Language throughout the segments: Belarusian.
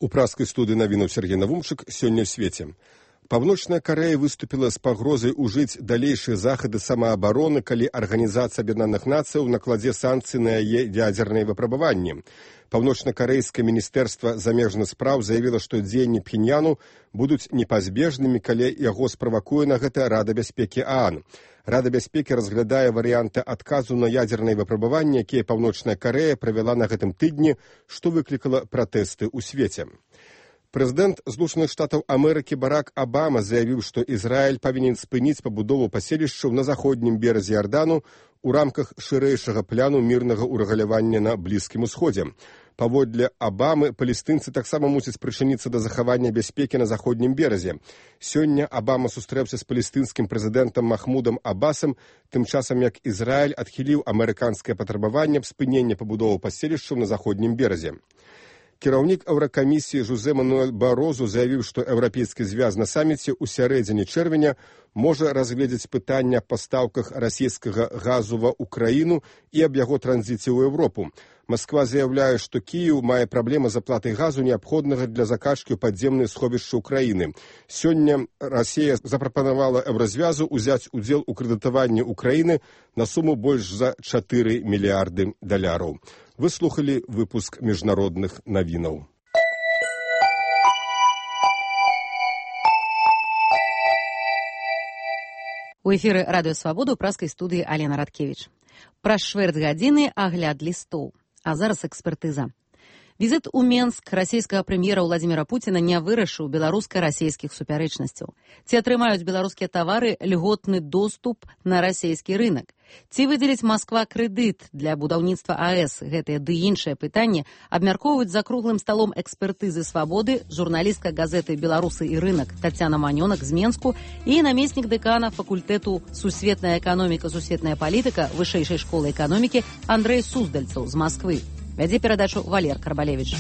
У праскай студыі навінаў Сергей Навумчык сёння ў свеце. Паўночная Карэя выступіла з пагрозай ужыць далейшыя захады самаабароны, калі Арганізацыя Аб'яднаных Нацыяў накладзе санкцыі на яе ядзерныя выпрабаванні. Паўночна-карэйскае міністэрства замежных спраў заявіла, што дзеянні Пхеньяну будуць непазбежнымі, калі яго справакуе на гэта Рада бяспекі ААН. Рада бяспекі разглядае варыянты адказу на ядзерныя выпрабаванні, якія Паўночная Карэя правяла на гэтым тыдні, што выклікала пратэсты ў свеце. Прэзідэнт Злучаных Штатаў Амерыкі Барак Абама заявіў, што Ізраіль павінен спыніць пабудову паселішчаў на заходнім беразе Ярдану у рамках шырэйшага пляну мірнага ўрэгулявання на Блізкім Усходзе. Паводле Абамы, палестынцы таксама мусяць прычыніцца да захавання бяспекі на заходнім беразе. Сёння Абама сустрэўся з палестынскім прэзідэнтам Махмудам Абасам, тым часам як Ізраіль адхіліў амерыканскае патрабаванне аб спынення пабудовы паселішчаў на заходнім беразе. Кіраўнік Еўракамісіі Жозе Мануэль Барозу заявіў, што Еўрапейскі звяз на саміце ў сярэдзіне чэрвеня можа разгледзець пытання аб пастаўках расійскага газу ва ўкраіну і аб яго транзіце ў Еўропу. Масква заяўляе, што Кіеў мае праблемы з аплатай газу, неабходнага для закачкі ў падземныя сховішчы ўкраіны. Сёння Расія запрапанавала Еўразвязу ўзяць удзел у крэдытаванні ўкраіны на суму больш за 4 мільярды даляраў. Вы слухали выпуск міжнародных навінаў. У эфіры Радыё Свабода ў праскай студыі Алена Радкевіч. Праз чвэрць гадзіны агляд лістоў. А зараз экспертыза. Візіт у Менск расійскага прэм'ера Владзіміра Пуціна не вырашыў беларуска-расійскіх супярэчнасцяў. Ці атрымаюць беларускія тавары льготны доступ на расійскі рынок? Ці выдзеліць Масква крэдыт для будаўніцтва АЭС? Гэтыя ды іншыя пытанні абмяркоўваюць за круглым сталом экспертызы Свабоды журналістка газеты «Беларусы і рынок» Тацяна Манёнак з Менску і намеснік дэкана факультэту «Сусветная эканоміка, сусветная палітыка» Вышэйшай школы эканомікі Андрэй Суздальцаў з Масквы. Вядзе перадачу Валер Карбалевіч.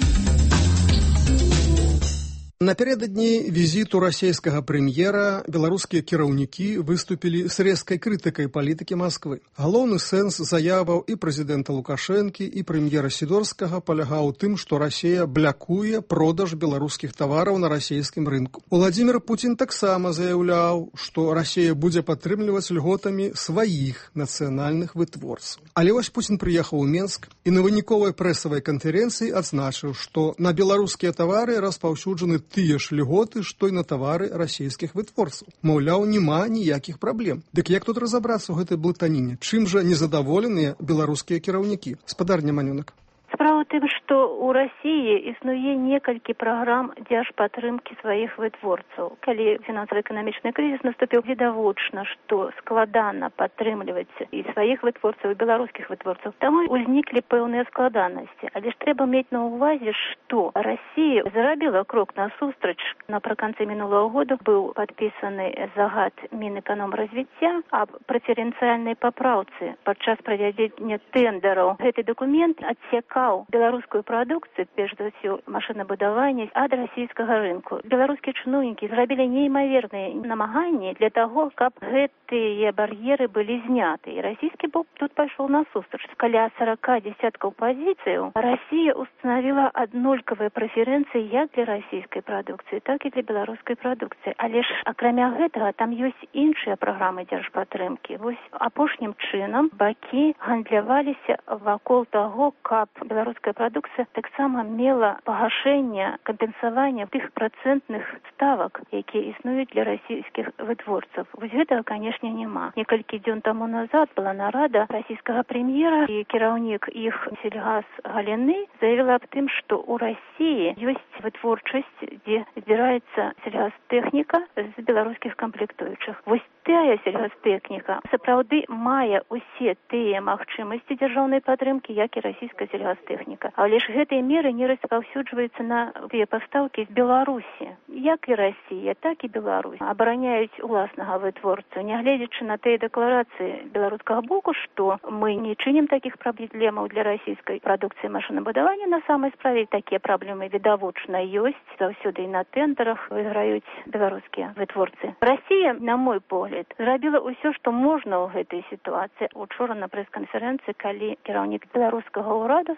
Напярэдадні візіту расійскага прэм'ера беларускія кіраўнікі выступілі з рэзкай крытыкай палітыкі Масквы. Галоўны сэнс заяваў і прэзідэнта Лукашэнкі, і прэм'ера Сідорскага палягаў у тым, што Расія блякуе продаж беларускіх тавараў на расійскім рынку. Владзімір Пуцін таксама заяўляў, што Расія будзе падтрымліваць льготамі сваіх нацыянальных вытворцаў. Але вось Пуцін прыехаў у Менск і на выніковай прэсавай канферэнцыі адзначыў, што на беларускія тавары распаўсюджаны тыя ж льготы, што і на тавары расійскіх вытворцаў. Маўляў, няма ніякіх праблем. Дык як тут разабрацца ў гэтай блытаніне? Чым жа незадаволеныя беларускія кіраўнікі? Спадарня Манёнак. Справа ў тым, што ў Расіі існуе некалькі праграм дзяржпатрымкі сваіх вытворцаў. Калі фінансава-эканамічны крызіс наступіў, відавочна, што складана падтрымліваць і сваіх вытворцаў, і беларускіх вытворцаў. Таму ўзніклі пэўныя складанасці. Але ж трэба мець на ўвазе, што Расія зрабіла крок насустрач. Напрыканцы мінулого году быў падпісаны загад Мінэканомразвіцця аб прэферэнцыяльнай папраўцы падчас правядзення тэндэраў. Гэты дакумент адсякаў беларускую прадукцыю, перш за ўсё машынабудаванне, ад расійскага рынку. Беларускія чыноўнікі зрабілі неймаверныя намаганні для таго, каб гэтыя бар'еры былі зняты. І расійскі бок тут пайшоў насустрач. Каля 40 дзесяткаў пазіцыяў Расія устанавіла аднолькавыя прэферэнцыі як для расійскай прадукцыі, так і для беларускай прадукцыі. Але ж, акрамя гэтага, там ёсць іншыя праграмы дзяржпатрымкі. Вось апошнім чынам бакі гандляваліся вакол таго, каб беларуская прадукцыя таксама мела пагашэнне, кампенсаванне тых працэнтных ставак, якія існуюць для расійскіх вытворцаў. Вось гэтага, канешне, няма. Некалькі дзён таму назад была нарада расійскага прэм'ера, і кіраўнік іх сельгаз галіны заявіла аб тым, што ў Расіі ёсць вытворчасць, дзе збіраецца сельгазтэхніка з беларускіх камплектуючых. Вось тая сельгазтэхніка сапраўды мае усе тыя магчымасці дзяржаўнай падтрымкі, як і расійская сельгазтэхніка. Але ж гэтыя меры не распаўсюджваюцца на тыя пастаўкі з Беларусі. Як і Расія, так і Беларусь абараняюць уласнага вытворцу, нягледзячы на тыя дэкларацыі беларускага боку, што мы не чынім такіх праблемаў для расійскай прадукцыі машынабудавання. На самай справе такія праблемы відавочна ёсць. Заўсёды і на тэндерах выйграюць беларускія вытворцы. Расія, на мой погляд, зрабіла ўсё, што можна ў гэтай сітуацыі. Учора на прэс-канферэнцыі, калі кіраўнік беларускага ўраду спадар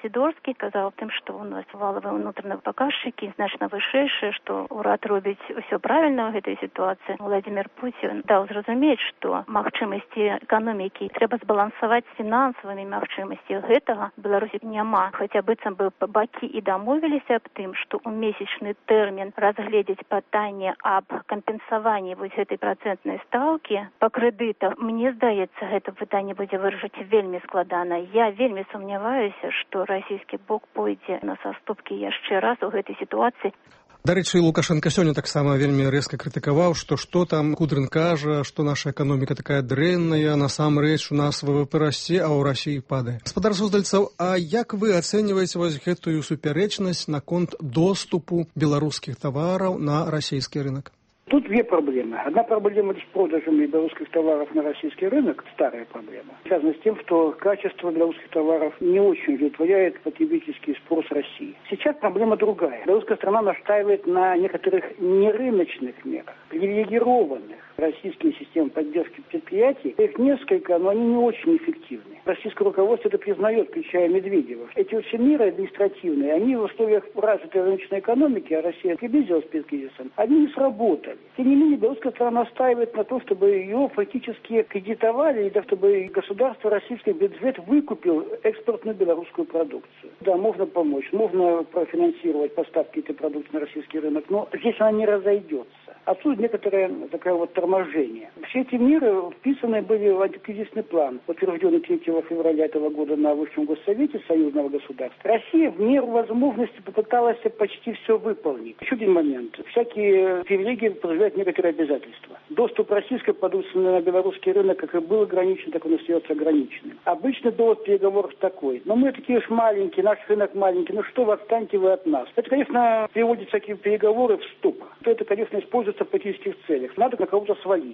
Сидорский сказал тем, что у нас валовые внутренние показчики значно вышэйшие, что урад робіць все правильно в этой ситуации. Владимир Путин дал зразумець, что магчымасці экономики треба сбалансовать с финансовыми магчымасцямі. Гэтага Беларусі няма. Хотя быццам бы бакі и домовились об тым, что у месячный термин разгледзець пытанне об компенсаванні вось этой процентной ставки по кредитам. Мне здаецца, гэта пытанне будзе вырашыць вельмі складана. Я вельмі сумняваюся, што расійскі бок пойдзе на саступкі яшчэ раз у гэтай сітуацыі. Дарэчы, Лукашенко сёння таксама вельмі рэзка крытыкаваў, што там Кудрын кажа, што наша эканоміка такая дрэнная, насамрэч у нас ВВП расце, а ў Расіі падае. Гаспадар Суздальцаў, а як вы ацэньваеце вось гэтую супярэчнасць наконт доступу беларускіх тавараў на расійскі рынок? Тут две проблемы. Одна проблема с продажами белорусских товаров на российский рынок, старая проблема, связана с тем, что качество белорусских товаров не очень удовлетворяет потребительский спрос России. Сейчас проблема другая. Белорусская страна настаивает на некоторых нерыночных мерах, привилегированных. Российские системы поддержки предприятий, их несколько, но они не очень эффективны. Российское руководство это признает, включая Медведева. Эти все меры административные, они в условиях развитой рыночной экономики, а Россия приблизилась перед кризисом, они не сработали. Тем не менее, белорусская страна настаивает на том, чтобы ее фактически кредитовали, и чтобы государство, российский бюджет выкупил экспортную белорусскую продукцию. Да, можно помочь, можно профинансировать поставки этой продукции на российский рынок, но здесь она не разойдется. Отсюда некоторое такое вот торможение. Все эти меры вписаны были в антикризисный план, утвержденный 3 февраля этого года на Высшем Госсовете союзного государства. Россия в меру возможности попыталась почти все выполнить. Еще один момент. Всякие привилегии подразумевают некоторые обязательства. Доступ российской продукции на белорусский рынок как и был ограничен, так и он остается ограниченным. Обычно довод переговоров такой. Но мы такие уж маленькие, наш рынок маленький, ну что вы, отстаньте вы от нас. Это, конечно, приводит всякие переговоры в ступор. Это, конечно, используется в политических целях. Надо на кого-то свалить.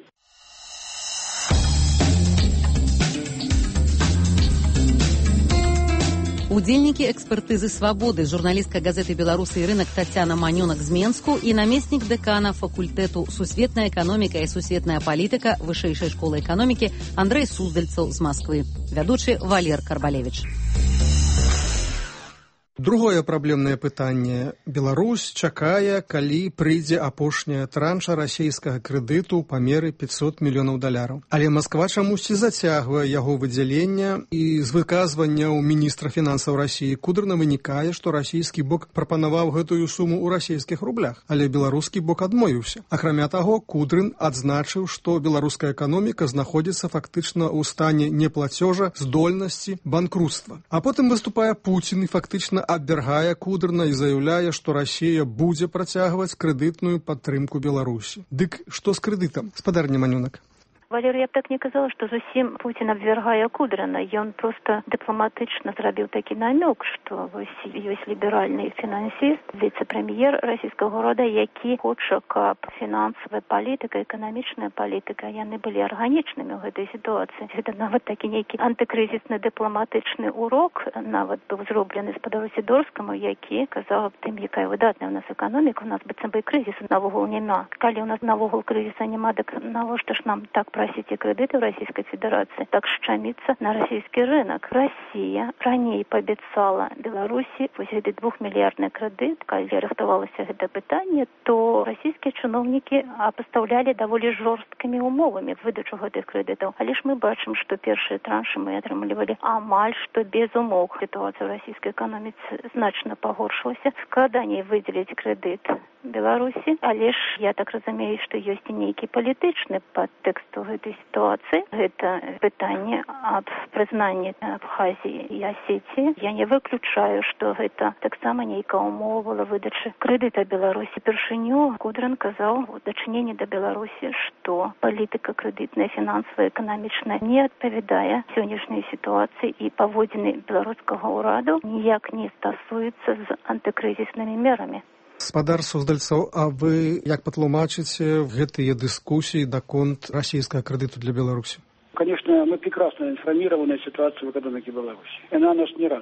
Удзельнікі экспертызы «Свабоды», журналістка газеты «Беларусы і рынок» Тацяна Манёнак з Менску і намеснік дэкана факультэту «Сусветная эканоміка і сусветная палітыка» Вышэйшай школы эканомікі Андрэй Суздальцаў з Москвы. Вядучы Валер Карбалевіч. Другое праблемнае пытанне. Беларусь чакае, калі прыйдзе апошняя транша расійскага крэдыту па меры $500 мільёнаў. Але Масква чамусьці зацягвае яго выдзяленне, і з выказванняў міністра фінансаў Расіі Кудрына вынікае, што расійскі бок прапанаваў гэтую суму ў расійскіх рублях, але беларускі бок адмовіўся. Акрамя таго, Кудрын адзначыў, што беларуская эканоміка знаходзіцца фактычна ў стане неплацёжа, здольнасці, банкрутства. А потым выступае Пуцін і фактычна абвяргае Кудрына і заяўляе, што Расія будзе працягваць крэдытную падтрымку Беларусі. Дык што з крэдытам, гаспадар Манёнак? Валерий, я б так не казала, что зусім Путин абвяргае Кудрына. Ён просто дыпламатычна зрабіў такі намёк, што ёсць ліберальны фінансіст, віцэ-прэм'ер расійскага ўрада, які хоча, каб фінансавая палітыка, эканамічная палітыка, яны былі арганічнымі ў гэтай сітуацыі. Гэта нават такі нейкі антыкрызісны дыпламатычны урок нават быў зроблены спадару Сідорскаму, які казаў аб тым, якая выдатная ў нас эканоміка, у нас быццам бы крызісу навогул няма. Калі ў нас навогул крызіса няма, дык навошта ж нам так просите кредиты в Российской Федерации, так шчамиться на российский рынок. Россия ранее пообещала Беларуси возьмет 2-миллиардный кредит. Когда рихтовалось это питание, то российские чиновники поставляли довольно жесткими умовами выдачу этих кредитов. А лишь мы бачим, что первые транши мы отрымливали амаль, что без умов. Ситуация в российской экономике значно погоршилась. Складание выделить кредит Беларуси, а лишь, я так разумею, что есть и некий политичный подтекст в этой ситуации. Это питание об признании Абхазии и Осетии. Я не выключаю, что это так само нейкая умова была выдачи кредита Беларуси. Першиню Кудрин казал в дочинении до Беларуси, что политика кредитная, финансовая, экономичная не отповедая сегодняшней ситуации и поводины белорусского ураду ніяк не стасуется с антикризисными мерами. Гаспадар Суздальцаў, а вы як патлумачыце гэтыя дыскусіі даконт расійскага крэдыту для Беларусі? Конечно, мы прекрасно информированы о ситуации в экономике Беларуси. Она нас не радует.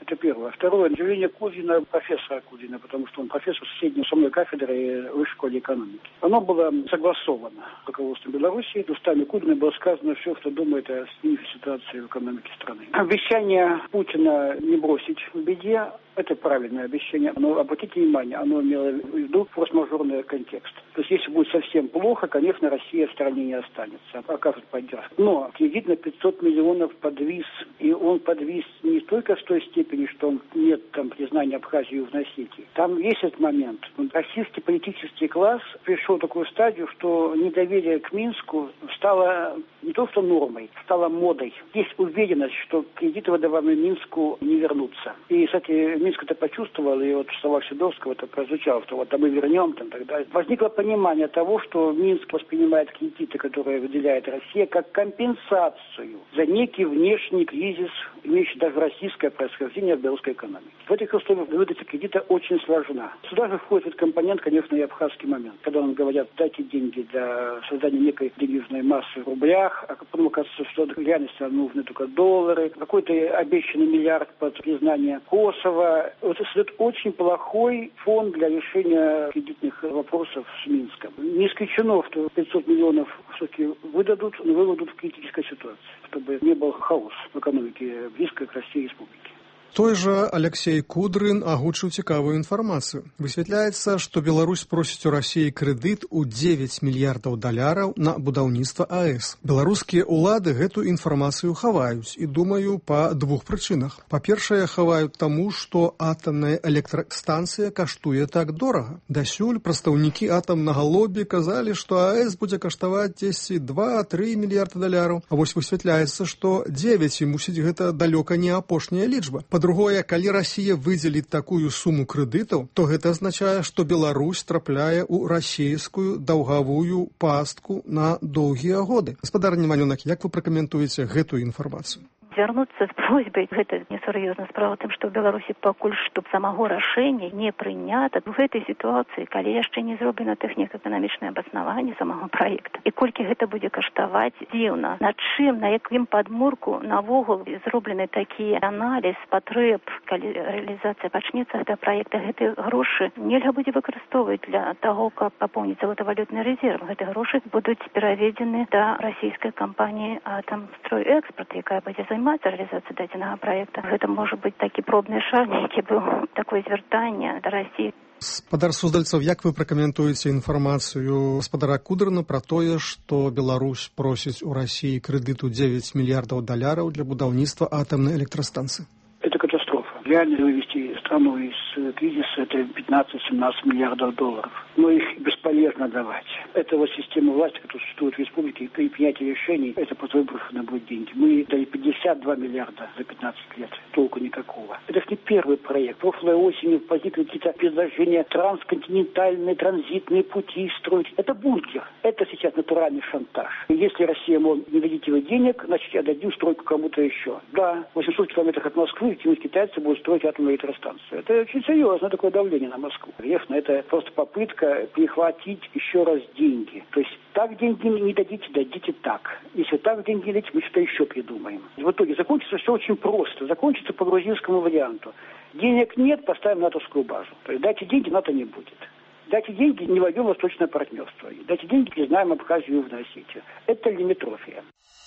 Это первое. Второе. Заявление Кузина, профессора Кузина, потому что он профессор соседней со мной кафедры Высшей школы экономики. Оно было согласовано с руководством Беларуси. Устами Кузина было сказано все, что думает о ситуации в экономике страны. Обещание Путина не бросить в беде – это правильное обещание. Но обратите внимание, оно имело в виду форс-мажорный контекст. То есть, если будет совсем плохо, конечно, Россия в стране не останется, окажет поддержку. Но кредит на 500 миллионов подвис, и он подвис не только в той степени, что нет там признания Абхазии в Осетии. Там есть этот момент. Российский политический класс пришел в такую стадию, что недоверие к Минску стало не то что нормой, стало модой. Есть уверенность, что кредиты, выдаваемые Минску, не вернутся. И, кстати, Минск это почувствовал, и вот в словах Седовского это прозвучало, что вот мы вернем, там, так далее. Возникло понимание того, что Минск воспринимает кредиты, которые выделяет Россия, как компенсацию за некий внешний кризис, имеющий даже российское происхождение в белорусской экономике. В этих условиях выдача кредита очень сложна. Сюда же входит этот компонент, конечно, и абхазский момент. Когда нам говорят, дайте деньги для создания некой денежной массы в рублях, а потом оказывается, что в реальности нужны только доллары, какой-то обещанный миллиард под признание Косово. Это создает очень плохой фон для решения кредитных вопросов с Минском. Не исключено, что 500 миллионов все-таки выдадут, но выведут в критической ситуации, чтобы не был хаос в экономике близкой к России республики. Той жа Алексей Кудрын агучыў цікавую інфармацыю. Высвятляецца, што Беларусь просіць у Расіі крэдыт у 9 мільярдаў даляраў на будаўніцтва АЭС. Беларускія ўлады гэтую інфармацыю хаваюць і, думаю, па двух прычынах. Па-першае, хаваюць таму, што атамная электрастанцыя каштуе так дорага. Дасюль прадстаўнікі атамнага лобі казалі, што АЭС будзе каштаваць 10, 2-3 мільярда даляраў. А вось высвятляецца, што 9, і мусіць гэта далёка не апошняя лічба. Па-другое, калі Расія выдзеліць такую суму крэдытаў, то гэта азначае, што Беларусь трапляе ў расійскую даўгавую пастку на доўгія годы. Гаспадар Неманёнак, як вы пракаментуеце гэтую інфармацыю? Звярнуцца з просьбай, гэта несур'ёзна. Справа тым, што ў Беларусі пакуль што самого рашэння не прынята. В гэтай сітуацыі, калі яшчэ не зроблена тэхніка-эканамічнае абаснаванне самого праекта, і колькі гэта будзе каштаваць, дзіўна. Над чым, на якім падмурку навогул зроблены такі аналіз патрэб, калі рэалізацыя пачнецца гэтага праекта, гэтыя грошы нельга будзе выкарыстоўваць для таго, каб папоўніць золотавалютны рэзерв. Гэтыя грошы будуць пераведзены да расійскай кампаніі «Атамстройэкспорт», якая будзе займацца реализации дадзенага проекта. Гэта можа быць такі пробны шаг, які быў такое звяртанне да Расіі. Гаспадар Суздальцаў, як вы пракаментуеце інфармацыю гаспадара Кудрына пра тое, што Беларусь просіць у Расіі крэдыту 9 мільярдаў даляраў для будаўніцтва атамнай электрастанцыі? Это катастрофа. Реально вывести страну из кризиса – это 15-17 миллиардов долларов. Но их бесполезно давать. Это вот система власти, которая существует в республике, при принятии решений, это просто выброшены будут деньги. Мы дали 52 миллиарда за 15 лет. Толку никакого. Это же не первый проект. Прошлой осенью возникли какие-то предложения трансконтинентальные, транзитные пути строить. Это бункер. Это сейчас натуральный шантаж. Если Россия, мол, не дадите вы денег, значит, отдадим стройку кому-то еще. Да, в 800 километрах от Москвы китайцы будут строить атомную электростанцию. Это очень серьезное такое давление на Москву. Конечно, это просто попытка перехватить еще раз деньги. То есть так деньги не дадите, дадите так. Если так деньги дадите, мы что-то еще придумаем. В итоге закончится все очень просто. Закончится по грузинскому варианту. Денег нет, поставим натовскую базу. То есть дайте деньги, НАТО не будет. Дайте деньги, не войдем в восточное партнерство. Дайте деньги, признаем Абхазию и Южную Осетию. Это лимитрофия.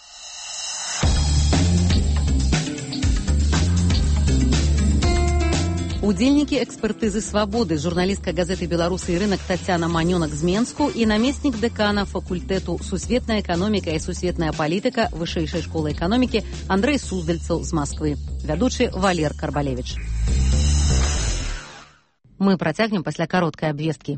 Удзельнікі экспертызы «Свабоды», журналістка газеты «Беларусы і рынок» Тацяна Манёнак з Менску і намеснік дэкана факультэту «Сусветная эканоміка і сусветная палітыка» Вышэйшай школы эканомікі Андрэй Суздальцаў з Москвы. Вядучы Валер Карбалевіч. Мы працягнем пасля кароткай абвесткі.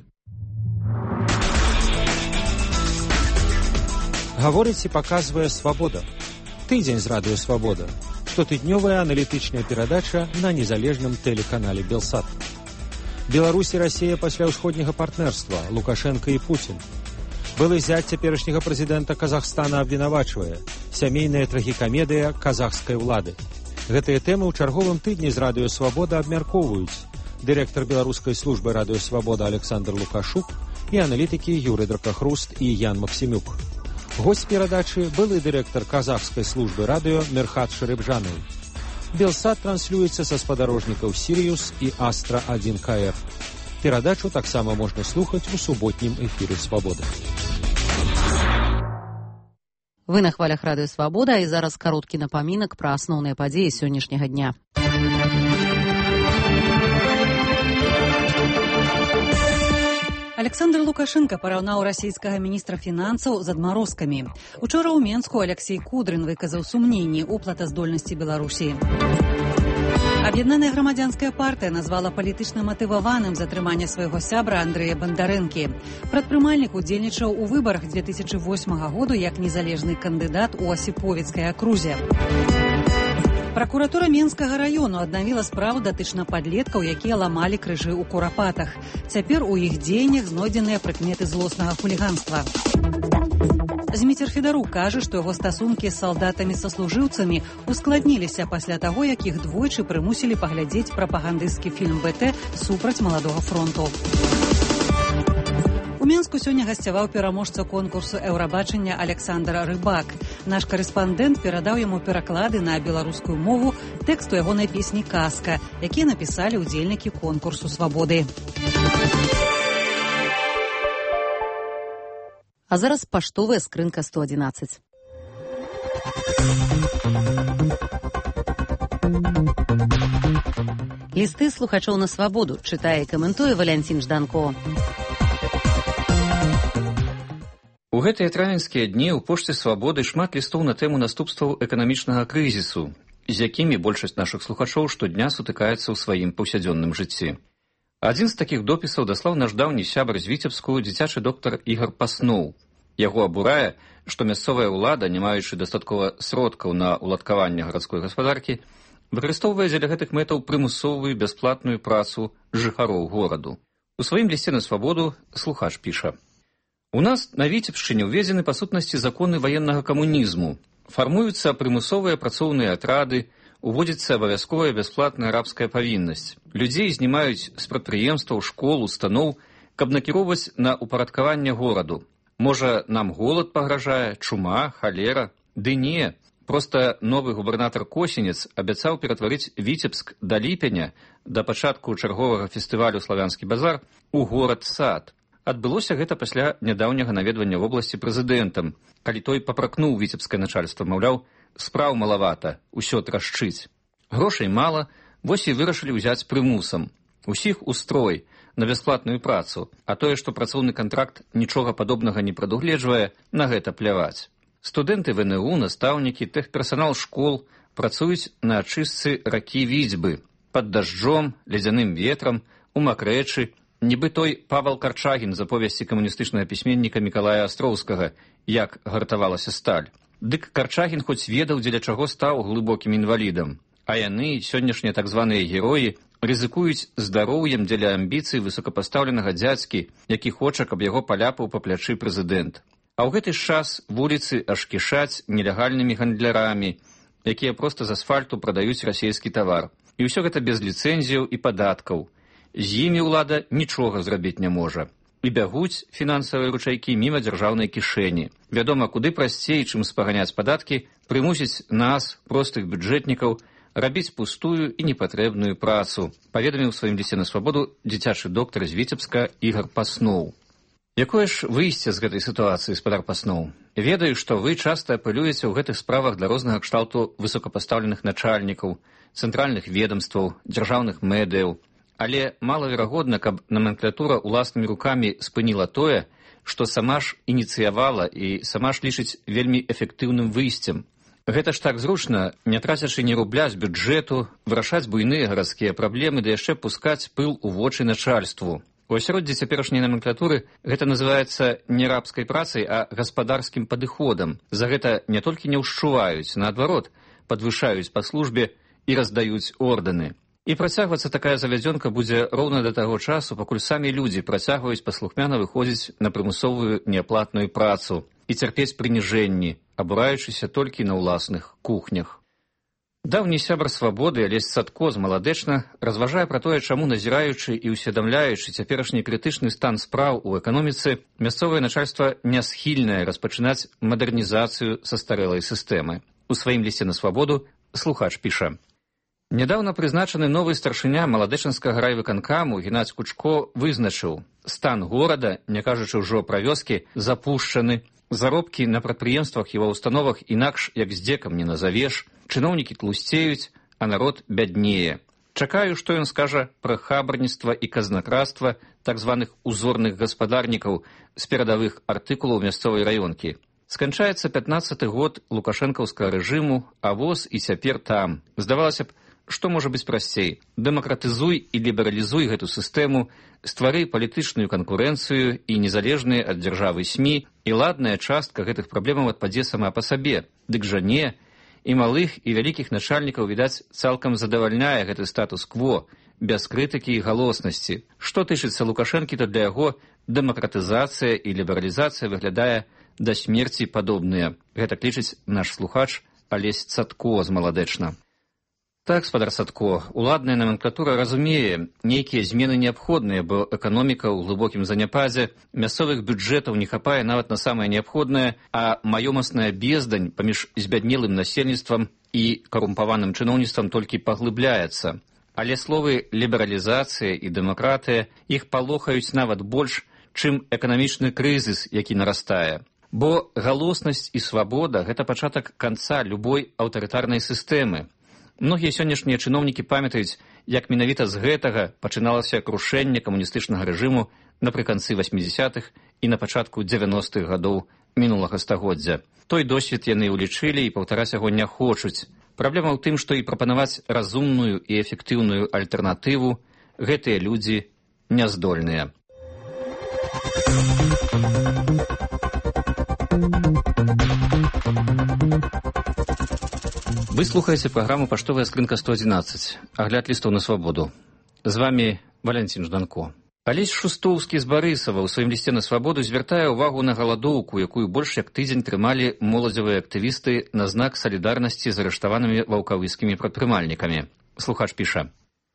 Гаворыць і паказвае «Свабода». Тыдзень з радыё «Свабода». Штотыднёвая аналітычная перадача на незалежным тэлеканале «Белсат». Беларусь і Расія пасля ўсходняга партнерства, Лукашенко і Путін. Былы зять цяперашняга прэзідэнта Казахстана абвінавачвае сямейная трагікамедыя казахскай улады. Гэтыя тэмы ў чарговым тыдні з радыё «Свабода» абмяркоўваюць дырэктар беларускай службы радыё «Свабода» Александр Лукашук і аналітыкі Юрый Дракахруст і Ян Максімюк. Госць перадачы – былы дырэктар казахскай службы радыё Мерхат Шарыбжанаў. Белсат транслюецца са спадарожнікаў «Сіриус» і «Астра-1КР». Перадачу таксама можна слухаць у суботнім эфіры «Свабода». Вы на хвалях радыё «Свабода», і зараз кароткі напамінак пра асноўныя падзеі сённяшняга дня. Александр Лукашенко параўнаў расійскага міністра фінансаў з адмарозкамі. Учора ў Менску Алексей Кудрин выказаў сумненні ў платаздольнасці Беларусі. Аб'яднаная грамадзянская партыя назвала палітычна матываваным затрыманне свайго сябра Андрэя Бандарэнкі. Прадпрымальнік удзельнічаў у выбарах 2008 году як незалежны кандыдат у Асіповіцкай акрузе. Пракуратура Менскага раёну аднавіла справу датычна падлеткаў, якія ламалі крыжы ў Курапатах. Цяпер у іх дзеяннях знойдзеныя прыкметы злоснага хуліганства. Зміцер Федарук кажа, што яго стасункі з салдатамі-саслужыўцамі ускладніліся пасля таго, як іх двойчы прымусілі паглядзець прапагандысцкі фільм БТ супраць маладога фронту. У Менску сёння гасцяваў пераможца конкурсу Еўрабачання Александр Рыбак. Наш карэспандэнт перадаў яму пераклады на беларускую мову тэксту ягонай песні «Казка», якія напісалі ўдзельнікі конкурсу «Свабоды». А зараз паштовая скрынка 111. Лісты слухачоў на «Свабоду» чытае і каментуе Валянцін Жданко. У гэтыя травеньскія дні ў пошце «Свабоды» шмат лістоў на тэму наступстваў эканамічнага крызісу, з якімі большасць нашых слухачоў штодня сутыкаецца ў сваім паўсядзённым жыцці. Адзін з такіх допісаў даслаў наш даўні сябар з Віцебску, дзіцячы доктар Ігар Пасноў. Яго абурае, што мясцовая ўлада, не маючы дастаткова сродкаў на ўладкаванне гарадской гаспадаркі, выкарыстоўвае дзеля гэтых мэтаў прымусовую бясплатную працу жыхароў гораду. У сваім лісце на «Свабоду» слухач піша: «У нас на Віцебшчыне ўведзены па сутнасці законы ваеннага камунізму. Фармуюцца прымусовыя працоўныя атрады, уводзіцца абавязковая бясплатная рабская павіннасць. Людзей знімаюць з прадпрыемстваў, школ, устаноў, каб накіроўваць на ўпарадкаванне гораду. Можа, нам голад пагражае, чума, халера? Ды не. Проста новы губернатар Косінец абяцаў ператварыць Віцебск да ліпеня, да пачатку чарговага фестывалю «Славянскі базар», у горад-сад. Адбылося гэта пасля нядаўняга наведвання вобласці прэзідэнтам, калі той папракнуў віцебскае начальства, маўляў, спраў малавата, усё трашчыць. Грошай мала, вось і вырашылі ўзяць прымусам. Усіх у строй, на бясплатную працу, а тое, што працоўны кантракт нічога падобнага не прадугледжвае, на гэта пляваць. Студэнты ВНУ, настаўнікі, тэхперсанал школ працуюць на ачыстцы ракі Віцьбы, пад дажджом, ледзяным ветрам, у макрэчы, нібы той Павал Карчагін з аповесці камуністычнага пісьменніка Мікалая Астроўскага, як гартавалася сталь. Дык Карчагін хоць ведаў, дзеля чаго стаў глыбокім інвалідам. А яны, сённяшнія так званыя героі, рызыкуюць здароўем дзеля амбіцый высокапастаўленага дзядзькі, які хоча, каб яго паляпаў па плячы прэзідэнт. А ў гэты ж час вуліцы аж кішаць нелегальнымі гандлярамі, якія проста з асфальту прадаюць расійскі тавар. І ўсё гэта без ліцэнзіяў і падаткаў. З імі ўлада нічога зрабіць не можа. І бягуць фінансавыя ручайкі міма дзяржаўнай кішэні. Вядома, куды прасцей, чым спаганяць падаткі, прымусіць нас, простых бюджэтнікаў, рабіць пустую і непатрэбную працу, паведаміў у сваім лісце на «Свабоду» дзіцячы доктар з Віцебска Ігар Пасноў. Якое ж выйсце з гэтай сітуацыі, спадар Пасноў? Ведаю, што вы часта апелюеце ў гэтых справах для рознага кшталту высокапастаўленых начальнікаў, цэнтральных ведомстваў, дзяржаўных медыяў. Але малаверагодна, каб номенклатура уласнымі рукамі спыніла тое, што сама ж ініцыявала і сама ж лічыць вельмі эфектыўным выйсцем. Гэта ж так зручна, не трацячы ні рубля з бюджэту, вырашаць буйныя гарадскія праблемы, ды яшчэ пускаць пыл у вочы начальству. У асяроддзі цяперашняй номенклатуры гэта называецца не рабскай працай, а гаспадарскім падыходам. За гэта не толькі не ўшчуваюць, наадварот, падвышаюць па службе і раздаюць ордэны. І працягвацца такая завядзёнка будзе роўна да таго часу, пакуль самі людзі працягваюць паслухмяна выходзіць на прымусовую неаплатную працу і цярпець прыніжэнні, абураючыся толькі на ўласных кухнях. Даўні сябар «Свабоды» Алесь Садко з Маладэчна разважае пра тое, чаму, назіраючы і ўсведамляючы цяперашні крытычны стан спраў у эканоміцы, мясцовае начальства не схільнае распачынаць мадэрнізацыю састарэлай сістэмы. У сваім лісце на «Свабоду» слухач піша: Нядаўна прызначаны новы старшыня маладэчанскага райвыканкаму Геннадзь Кучко вызначыў, стан горада, не кажучы ўжо пра вёскі, запушчаны, заробкі на прадпрыемствах і ва ўстановах інакш як здзекам не назавеш, чыноўнікі тлусцеюць, а народ бяднее. Чакаю, што ён скажа пра хабарніцтва і казнакрадства так званых узорных гаспадарнікаў з перадавых артыкулаў мясцовай раёнкі. Сканчаецца 15-й год лукашэнкаўскага рэжыму, а воз і цяпер там. Здавалася б, што можа быць прасцей? Дэмакратызуй і лібералізуй гэту сістэму, ствары палітычную канкурэнцыю і незалежныя ад дзяржавы СМІ, і ладная частка гэтых праблемаў адпадзе сама па сабе. Дык жа не. І малых, і вялікіх начальнікаў, відаць, цалкам задавальняе гэты статус-кво, без крытыкі і галоснасці. Што тычыцца Лукашэнкі, то для яго дэмакратызацыя і лібералізацыя выглядае да смерці падобныя. Гэта лічыць наш слухач Алесь Цатко з Маладэчна. Так, спадар Садко, уладная номенклатура разумее, нейкія змены неабходныя, бо эканоміка ў глыбокім заняпадзе, мясцовых бюджэтаў не хапае нават на самае неабходнае, а маёмасная бездань паміж збяднелым насельніцтвам і карумпаваным чыноўніцтвам толькі паглыбляецца. Але словы лібералізацыя і дэмакратыя іх палохаюць нават больш, чым эканамічны крызіс, які нарастае. Бо галоснасць і свабода – гэта пачатак канца любой аўтарытарнай сістэмы. Многія сённяшнія чыноўнікі памятаюць, як менавіта з гэтага пачыналася крушэнне камуністычнага рэжыму напрыканцы 80-х і на пачатку 90-х гадоў мінулага стагоддзя. Той досвед яны ўлічылі і паўтараць яго не хочуць. Праблема ў тым, што і прапанаваць разумную і эфектыўную альтэрнатыву гэтыя людзі няздольныя. Вы слухаеце праграму «Паштовая скрынка 111», агляд лістаў на свабоду. З вами Валянцін Жданко. Алесь Шустоўскі з Барысава ў сваім лісце на свабоду звяртае ўвагу на галадоўку, якую больш як тыдзень трымалі моладзевыя актывісты на знак салідарнасці з арыштаванымі ваўкавыскімі прадпрымальнікамі. Слухач піша.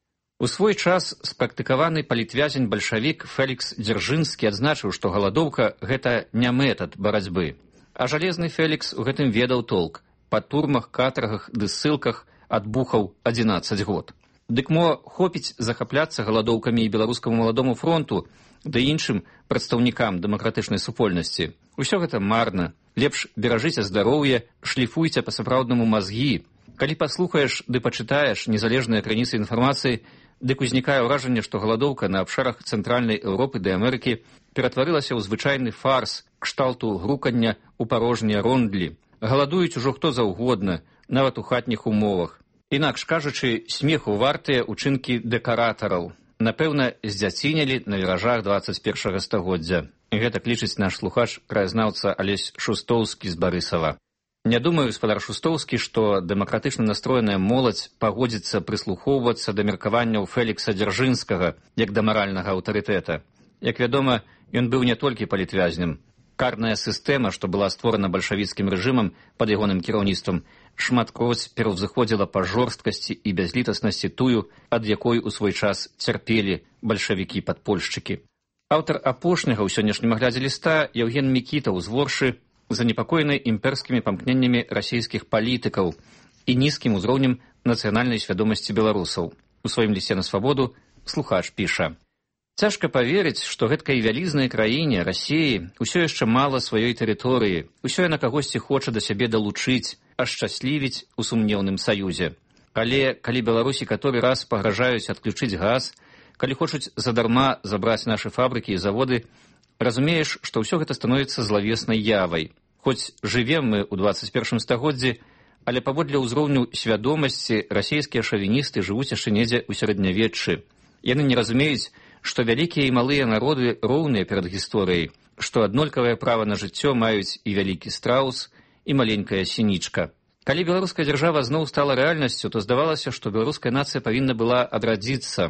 У свой час спрактыкаваны палітвязень-бальшавік Фелікс Дзяржынскі адзначыў, што галадоўка – гэта не метад барацьбы. А жалезны Фелікс у гэтым ведаў толк. Па турмах, катаргах ды ссылках адбухаў 11 год. Дык мо хопіць захапляцца галадоўкамі і беларускаму маладому фронту, да іншым прадстаўнікам дэмакратычнай супольнасці. Усё гэта марна. Лепш беражыце здароўе, шліфуйце па-сапраўднаму мазгі. Калі паслухаеш ды пачытаеш незалежныя крыніцы інфармацыі, дык узнікае ўражанне, што галадоўка на абшарах Цэнтральнай Еўропы ды Амерыкі ператварылася ў звычайны фарс, кшталту грукання ў парожнія рондлі. Галадуюць ужо хто заўгодна, нават у хатніх умовах. Інакш кажучы, смеху вартыя учынкі дэкаратараў. Напэўна, здзяцінялі на віражах 21 стагоддзя. І гэта лічыць наш слухач, краязнаўца Алесь Шустоўскі з Барысава. Не думаю, гаспадар Шустоўскі, што дэмакратычна настроеная моладзь пагодзіцца прыслухоўвацца да меркаванняў Фелікса Дзяржынскага як да маральнага аўтарытэта. Як вядома, ён быў не толькі палітвязнем. Карная сістэма, што была створана бальшавіцкім рэжымам пад ягоным кіраўніцтвам, шматкроць пераўзыходзіла па жорсткасці і бязлітаснасці тую, ад якой у свой час цярпелі бальшавікі-падпольшчыкі. Аўтар апошняга ў сённяшнім аглядзе ліста Яўген Мікітаў з Воршы занепакоены імперскімі памкненнямі расійскіх палітыкаў і нізкім узроўнем нацыянальнай свядомасці беларусаў. У сваім лісце на свабоду слухач піша. Цяжка паверыць, што гэткай вялізнай краіне, Расіі, усё яшчэ мала сваёй тэрыторыі, усё яна кагосьці хоча да сябе далучыць, ашчаслівіць у сумнеўным саюзе. Але калі Беларусі каторы раз пагражаюць адключыць газ, калі хочуць задарма забраць нашы фабрыкі і заводы, разумееш, што ўсё гэта становіцца злавеснай явай. Хоць жывем мы ў 21 стагоддзі, але паводле ўзроўню свядомасці расійскія шавіністы жывуць яшчэ недзе ў сярэднявеччы. Яны не разумеюць, што вялікія і малыя народы роўныя перад гісторыяй, што аднолькавае права на жыццё маюць і вялікі страус, і маленькая сінічка. Калі беларуская дзяржава зноў стала рэальнасцю, то здавалася, што беларуская нацыя павінна была адрадзіцца.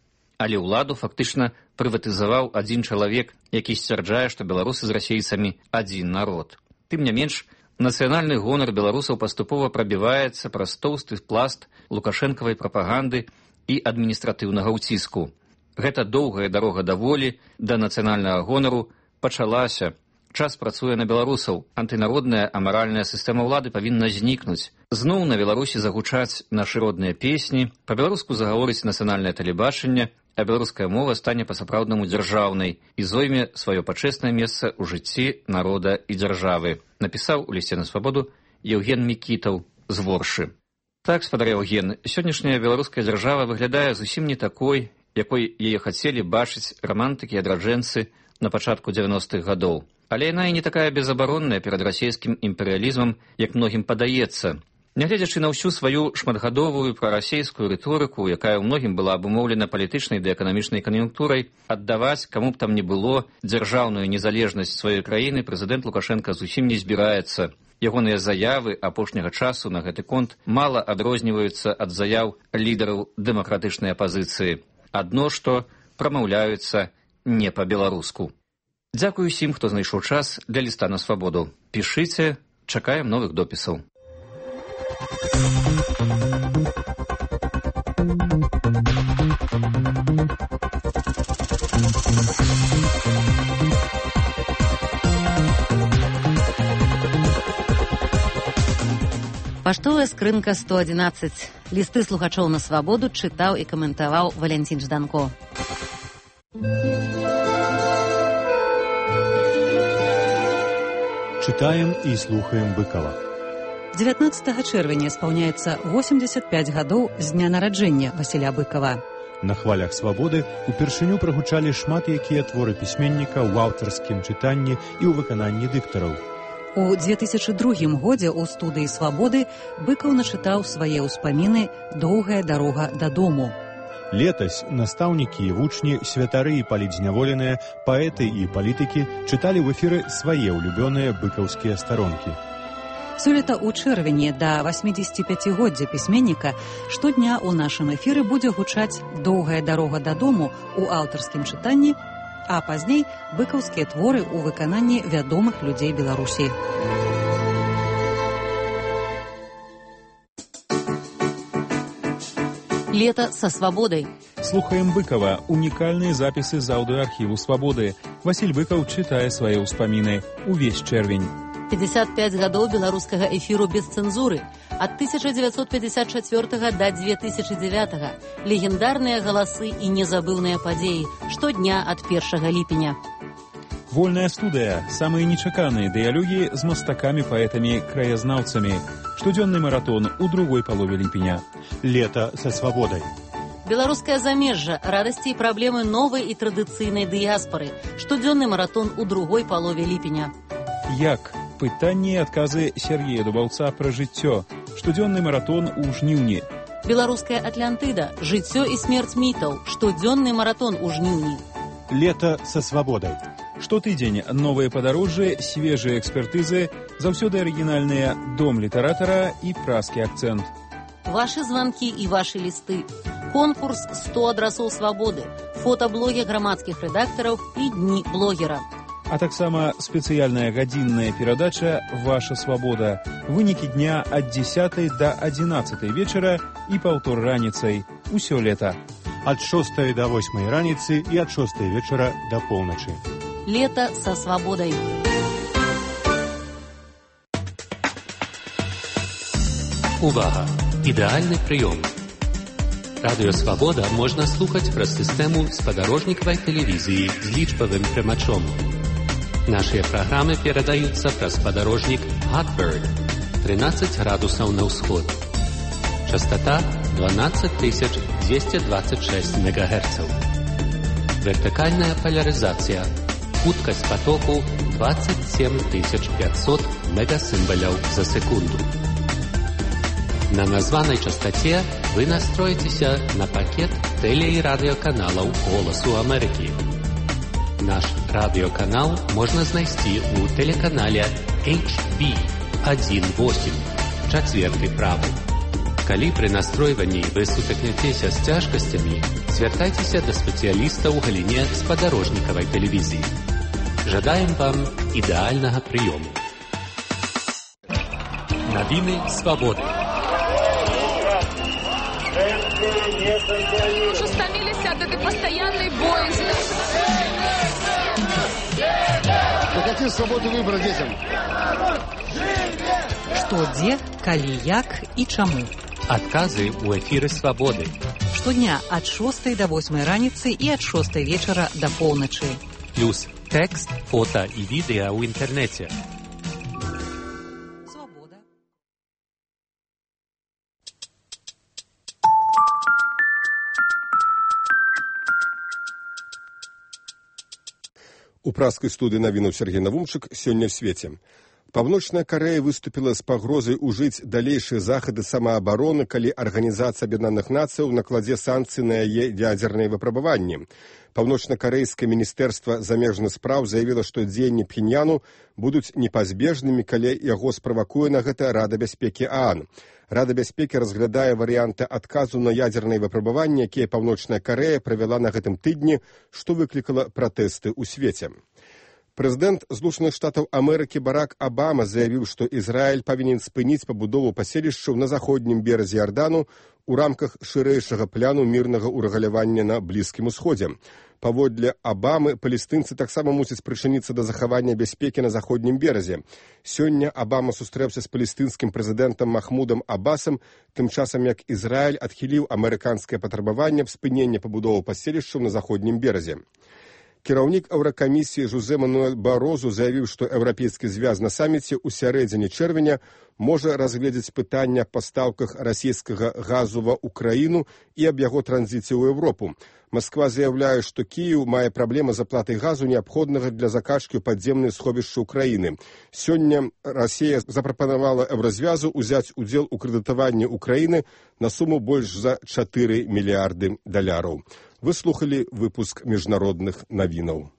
Але ўладу фактычна прыватызаваў адзін чалавек, які сцвярджае, што беларусы з расейцамі адзін народ. Тым не менш, нацыянальны гонар беларусаў паступова прабіваецца праз тоўсты пласт лукашэнкавай прапаганды і адміністратыўнага ўціску. Гэта доўгая дарога да волі, да нацыянальнага гонару пачалася, Час працуе на беларусаў. Антынародная амаральная сістэма ўлады павінна знікнуць. Зноў на Беларусі загучаць нашы родныя песні, па-беларуску загаворыць нацыянальнае тэлебачанне, а беларуская мова стане па-сапраўднаму дзяржаўнай і зойме сваё пачэснае месца ў жыцці народа і дзяржавы, напісаў у лісце на свабоду Еўген Мікітаў з Воршы. Так, спадар Еўген, сённяшняя беларуская дзяржава выглядае зусім не такой, якой яе хацелі бачыць рамантыкі і адраджэнцы на пачатку 90-х гадоў. Але яна і не такая безабаронная перад расійскім імперыялізмам, як многім падаецца. Нягледзячы на ўсю сваю шматгадовую прарасійскую рыторыку, якая ў многім была абумоўлена палітычнай ды эканамічнай кан'юнктурай, аддаваць, каму б там ні было, дзяржаўную незалежнасць сваёй краіны прэзідэнт Лукашенка зусім не збіраецца. Ягоныя заявы апошняга часу на гэты конт мала адрозніваюцца ад заяў лідараў дэмакратычнай апазіцыі. Адно што прамаўляюцца не па-беларуску. Дзякую усім, хто знайшоў час для ліста на свабоду. Пішыце, чакаем новых допісаў. Паштовая скрынка 111. Лісты слухачоў на свабоду чытаў і каментаваў Валянцін Жданко. Читаем и слухаем Быкова. 19 чэрвеня спаўняецца 85 гадоў з дня нараджэння Васіля Быкова. На хвалях свабоды упершыню прагучалі шмат якія творы пісьменніка ў аўтарскім чытанні і ў выкананні дыктараў. У 2002 годзе ў студыі «Свабоды» Быкаў начытаў свае ўспаміны «Доўгая дарога дадому». Летась настаўнікі і вучні, святары і палітзняволеныя, паэты і палітыкі чыталі ў эфіры свае ўлюбёныя быкаўскія старонкі. Сёлета ў чэрвені да 85-годдзя пісьменніка штодня ў нашым эфіры будзе гучаць «Доўгая дарога дадому» у аўтарскім чытанні, а пазней быкаўскія творы ў выкананні вядомых людзей Беларусі. Лето со свободой. Слухаем Быкова. Уникальные записи з аудиоархиву «Свободы». Василь Быков читае свои успомины. Увесь чэрвень. 55 гадоў беларускага эфіру без цэнзуры. Ад 1954 до 2009. Легендарныя галасы і незабыўныя падзеі. Штодня ад 1 ліпеня. Вольная студыя. Самые нечаканные дыялогі з мастакамі, паэтамі, краязнаўцамі. Штодзённы маратон у другой палове ліпеня. Лето со свободой. Беларускае замежжа, радасці і праблемы новай і традыцыйнай дыяспары. Штодзённы маратон у другой палове ліпеня. Як? Пытанні і адказы Сергея Дубаўца пра жыццё. Штодзённы маратон у жніўні. Беларуская Атлантыда. Жыццё і смерць мітаў. Штодзённы маратон у жніўні. Лето со свободой. Штотыдзень новыя падарожжы, свежыя экспертызы, заўсёды арыгінальныя дом літаратара і праскі акцэнт. Вашы званкі і вашы лісты. Конкурс 100 адрасоў свабоды, фотаблогі грамадскіх рэдактараў і дні блогера. А таксама спецыяльная гадзінная перадача «Ваша свабода». Вынікі дня ад 10 до 11 вечара і паўтор раніцай. Усё лета. Ад 6 до 8 раніцы і ад 6 вечара до поўначы. Лето со свободой. Увага! Ідэальны прыём. Радыё «Свабода» можна слухаць праз сістэму спадарожнікавай тэлевізіі з лічбавым прымачом. Нашыя праграмы перадаюцца праз спадарожнік Hotbird 13 градусаў на ўсход. Частота 12226 МГц. Вертыкальная поляризация. Хуткасць потоку 27500 мегасімбаляў за секунду. На названай частоце вы настроіцеся на пакет тэле- і радыёканалаў «Голасу Амерыкі». Наш радыёканал можна знайсці ў тэлеканале HB18, чацверты правы. Калі пры настройванні вы сутыкняцеся з цяжкасцямі, звяртайцеся да спецыяліста ў галіне спадарожнікавай тэлевізіі. Жадаем вам ідэальнага прыёму. Навіны свабоды. Уже стомились от этой постоянной боязни. Какие свободы выбора детям? Што, дзе, калі, як і чаму. Адказы ў эфіры «Свабоды». Штодня ад 6 до 8 раніцы і ад 6 вечара до поўначы. Плюс тэкст, фота і відэа ў інтэрнэце. У праскай студыі навінаў Сергей Навумчык сёння ў свеце. Паўночная Карэя выступіла з пагрозай ужыць далейшыя захады самаабароны, калі Арганізацыя Аб'яднаных Нацыяў накладзе санкцыі на яе ядзерныя выпрабаванні. Паўночна-карэйскае міністэрства замежных спраў заявіла, што дзеянні Пхеньяну будуць непазбежнымі, калі яго справакуе на гэта Рада бяспекі ААН. Рада бяспекі разглядае варыянты адказу на ядзерныя выпрабаванні, якія Паўночная Карэя правяла на гэтым тыдні, што выклікала пратэсты ў свеце. Прэзідэнт Злучаных Штатаў Амерыкі Барак Абама заявіў, што Ізраіль павінен спыніць пабудову паселішчаў на заходнім беразе Ярдану у рамках шырэйшага пляну мірнага ўрэгулявання на Блізкім Усходзе. Паводле Абамы, палестынцы таксама мусяць прычыніцца да захавання бяспекі на заходнім беразе. Сёння Абама сустрэўся з палестынскім прэзідэнтам Махмудам Аббасам, тым часам як Ізраіль адхіліў амерыканскае патрабаванне аб спынення пабудовы паселішчаў на заходнім беразе. Кіраўнік Еўракамісіі Жозе Мануэль Барозу заявіў, што Еўрапейскі звяз на саміце ў сярэдзіне чэрвеня можа разгледзець пытання аб пастаўках расійскага газу ва ўкраіну і аб яго транзіце ў Еўропу. Масква заяўляе, што Кіеў мае праблемы з аплатай газу, неабходнага для закачкі ў падземныя сховішчы ўкраіны. Сёння Расія запрапанавала Еўразвязу ўзяць удзел у крэдытаванні ўкраіны на суму больш за 4 мільярды даляраў. Вы слухали выпуск міжнародных навінаў.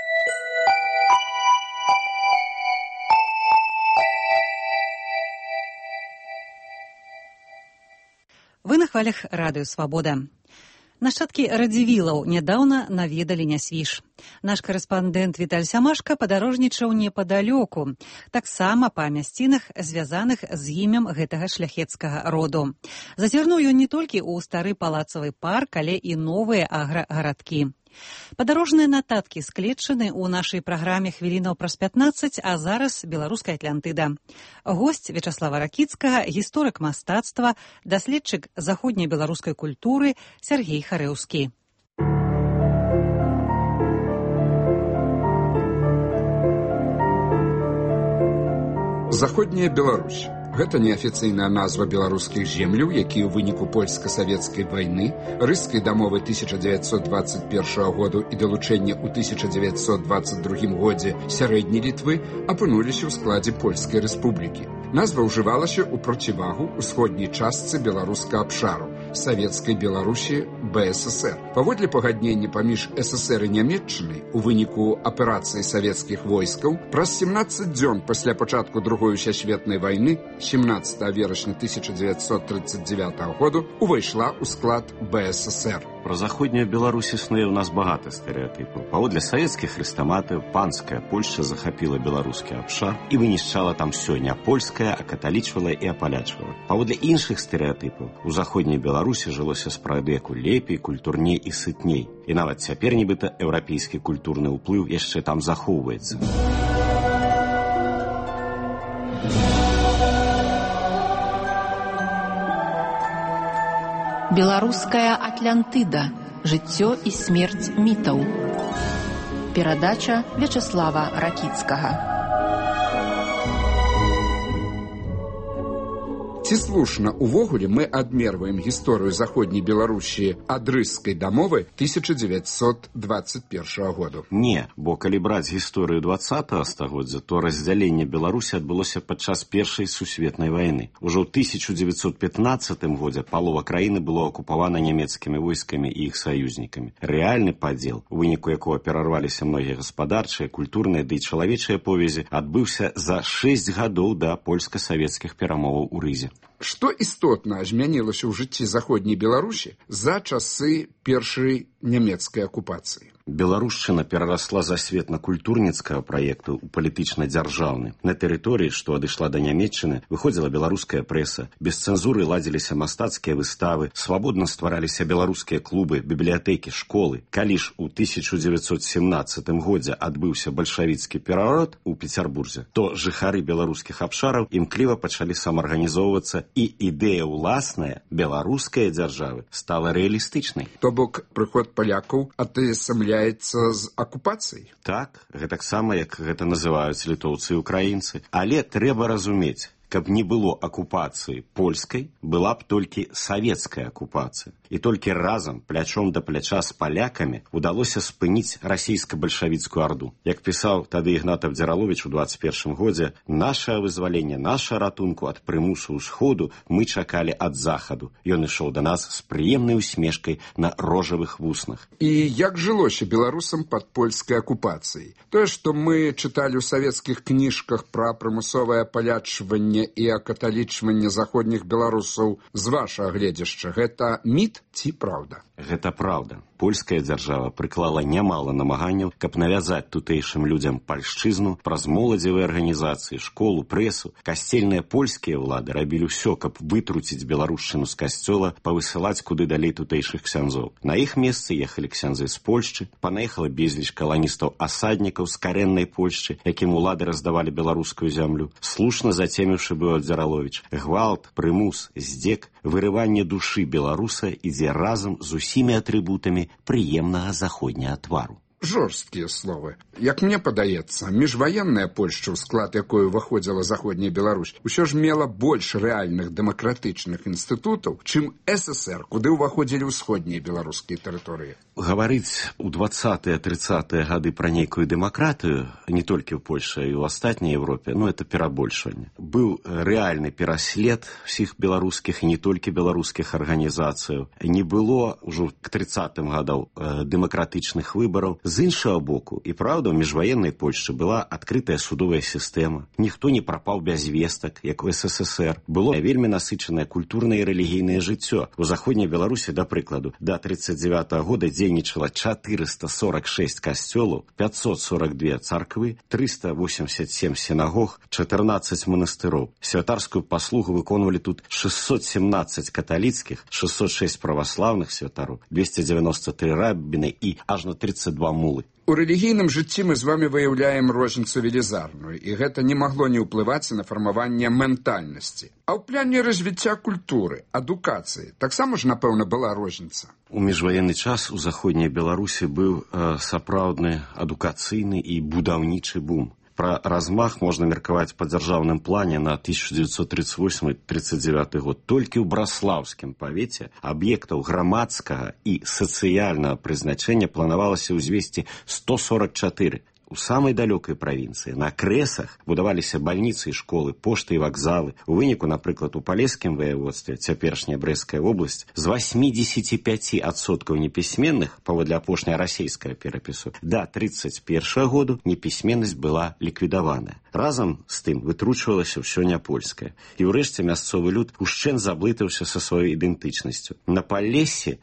Вы на хвалях радыё «Свабода». Нашчадкі радзівілаў нядаўна наведалі Нясвіж. Наш карэспандэнт Віталь Сямашка падарожнічаў непадалёку, таксама па мясцінах, звязаных з імем гэтага шляхецкага роду. Зазірнуў ён не толькі ў стары палацавы парк, але і новыя аграгарадкі. Падарожныя нататкі склечаны ў нашай праграме хвілінаў праз 15, а зараз беларуская Атлантыда. Госць Вячаслава Ракіцкага, гісторык мастацтва, даследчык заходняй беларускай культуры Сергей Харэўскі. Заходняя Беларусь. Гэта неафіцыйная назва беларускіх земляў, якія ў выніку польска-савецкай вайны, рыскай дамовы 1921 году і далучэння ў 1922 годзе сярэдняй Літвы апынуліся ў складзе Польскай рэспублікі. Назва ўжывалася ў процівагу ўсходняй частцы беларускага абшару, савецкай Беларусі БССР. Паводле пагаднення паміж ССР і Нямецчынай у выніку аперацыі савецкіх войскаў праз 17 дзён пасля пачатку Другой сусветнай вайны 17 верасня 1939 году увайшла ў склад БССР. Про заходнюю Беларусь існуе ў нас багата стэрэатыпаў. Паводле савецкіх хрэстаматыў, панская Польшча захапіла беларускі абшар і вынішчала там ўсё няпольскае, а каталічвала і апалячвала. Паводле іншых стэрэатыпаў, у заходняй Беларусі жылося спрадвеку лепей, культурней і сытней. І нават цяпер нібыта еўрапейскі культурны ўплыў яшчэ там захоўваецца. Беларуская Атлантыда. Жыццё і смерць мітаў. Перадача Вячаслава Ракіцкага. Ці слушна увогуле мы адмерваем гісторыю заходняй Беларусі ад рыскай дамовы 1921 году? Не, бо калі браць гісторыю 20-го стагоддзя, то раздзяленне Беларусі адбылося падчас Першай сусветнай вайны. Ужо ў 1915 годзе палова краіны было акупавана нямецкімі войскамі і іх саюзнікамі. Рэальны падзел, у выніку якога перарваліся многія гаспадарчыя, культурныя ды чалавечыя повязі, адбыўся за 6 гадоў да польска-савецкіх перамоваў у Рызе. Што істотна змянілася ў жыцці заходняй Беларусі за часы Першай нямецкай акупацыі. Беларушчына перарасла з асветна-культурніцкага праекту ў палітычна-дзяржаўны. На тэрыторыі, што адышла да нямецчыны, выходзіла беларуская прэса, без цэнзуры ладзіліся мастацкія выставы, свабодна ствараліся беларускія клубы, бібліятэкі, школы. Калі ж у 1917 годзе адбыўся бальшавіцкі пераворот у Пецярбурзе, то жыхары беларускіх абшараў імкліва пачалі самаарганізоўвацца, і ідэя ўласная беларускай дзяржавы стала рэалістычнай. То бок прыход палякаў атаясамляецца з акупацыяй? Так, гэтаксама, як гэта называюць літоўцы і украінцы. Але трэба разумець, каб не было акупацыі польскай, была б толькі савецкая акупацыя. І толькі разам, плячом да пляча з палякамі, удалося спыніць расійска-бальшавіцкую арду. Як пісаў тады Ігнат Абдзіраловіч у 21 годзе, «Нашае вызваленне, наша ратунку ад прымусу ўсходу мы чакалі ад захаду». Ён ішоў да нас з прыемнай усмешкай на рожавых вуснах. І як жылося беларусам пад польскай акупацыяй? Тое, што мы чыталі ў савецкіх кніжках пра прымусовае палячванне і акаталічванне заходніх беларусаў, з вашага гледзяшча, гэта міт ці праўда? Гэта праўда. Польская дзяржава прыклала нямала намаганняў, каб навязаць тутэйшым людзям пальшчызну праз моладзевыя арганізацыі, школу, прэсу. Касцельныя польскія ўлады рабілі ўсё, каб вытруціць беларушчыну з касцёла, павысылаць куды далей тутэйшых ксяндзоў. На іх месцы ехалі ксяндзы з Польшчы, панаехала безліч каланістаў-асаднікаў з карэннай Польшчы, якім улады раздавалі беларускую зямлю. Слушна зацеміўшы быў Абдзіраловіч. Гвалт, прымус, здзек, вырыванне душы беларуса ідзе разам з усімі атрыбутамі прыемнага заходняга твару. Жорсткія словы. Як мне падаецца, міжваенная Польшча, у склад якой уваходзіла заходняя Беларусь, усё ж мела больш рэальных дэмакратычных інстытутаў, чым СССР, куды ўваходзілі ўсходнія беларускія тэрыторыі. Гаварыць у 20-30-е гады пра нейкую дэмакратыю, не толькі ў Польшы, і ў астатняй Европе, это перабольшванне. Быў рэальны пераслед усіх беларускіх і не толькі беларускіх арганізацыяў. Не было ўжо к 30-м гадам дэмакратычных выбараў. З іншага боку, і праўда, у міжваеннай Польшчы была адкрытая судовая сістэма. Ніхто не прапаў без вестак, як у СССР. Было вельмі насычанае культурнае і рэлігійнае жыццё. У заходняй Беларусі, да прыкладу, да 1939 года дзейнічала 446 касцёлаў, 542 царквы, 387 сінагог, 14 манастыроў. Святарскую паслугу выконвалі тут 617 каталіцкіх, 606 праваслаўных святароў, 293 раббіны і аж на 32 мулы. У рэлігійным жыцці мы з вамі выяўляем розніцу велізарную, і гэта не магло не ўплываць на фармаванне ментальнасці. А ў пляне развіцця культуры, адукацыі таксама ж, напэўна, была розніца. У міжваенны час у заходняй Беларусі быў сапраўдны адукацыйны і будаўнічы бум. Пра размах можна меркаваць па дзяржаўным плане на 1938-39 год. Толькі ў браслаўскім павеце аб'ектаў грамадскага і сацыяльнага прызначэння планавалася ўзвесці 144. У самай далёкай правінцыі на крэсах будаваліся бальніцы і школы, пошты і вакзалы. У выніку, напрыклад, у палескім ваяводстве, цяперашняя Брэсцкая вобласць, з 85% непісьменных, паводле апошняга расейскага перапісу, да 31 году непісьменнасць была ліквідаваная. Разам з тым вытручвалася ўсё няпольскае. І ўрэшце мясцовы люд ушчэнт заблытаўся са сваёй ідэнтычнасцю. На Палессі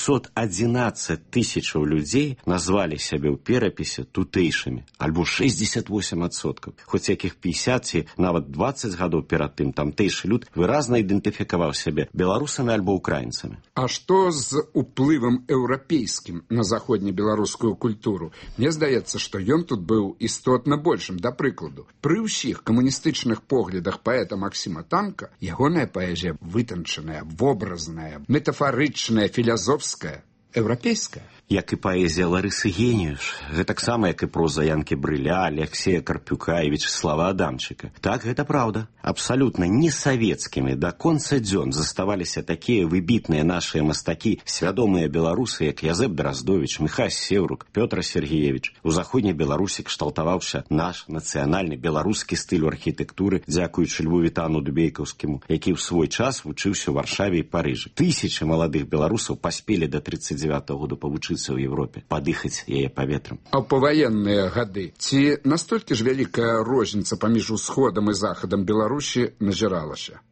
711 тысячаў людзей назвалі сябе ў перапісе тутэйшымі, альбо 68%. Хоць якіх 50 ці нават 20 гадоў перад тым тамтэйшы люд выразна ідэнтыфікаваў сябе беларусамі альбо украінцамі. А што з уплывам еўрапейскім на заходнебеларускую культуру? Мне здаецца, што ён тут быў істотна большым. Да прыкладу, пры ўсіх камуністычных поглядах паэта Максіма Танка ягоная паэзія вытанчаная, вобразная, метафарычная, філазофская, еўрапейская. Як і паэзія Ларысы Геніюш, гэтаксама як і проза Янкі Брыля, Алексея Карпюка і Вячеслава Адамчыка. Так, гэта праўда. Абсалютна не савецкімі да конца дзён заставаліся такія выбітныя нашыя мастакі, свядомыя беларусы, як Язэп Драздовіч, Міхась Сеўрук, Пётр Сергеевич. У заходняй Беларусі кшталтаваўся наш нацыянальны беларускі стыль архітэктуры, дзякуючы Льву Вітану Дубейкаўскіму, які ў свой час вучыўся ў Варшаве і Парыжы. Тысячы маладых беларусаў паспелі да 39 году павучыцца у Европе, падыхаць яе паветрам. А ў паваенныя гады ці настолькі ж вялікая розніца паміж усходам і захадам Беларусі назіралася?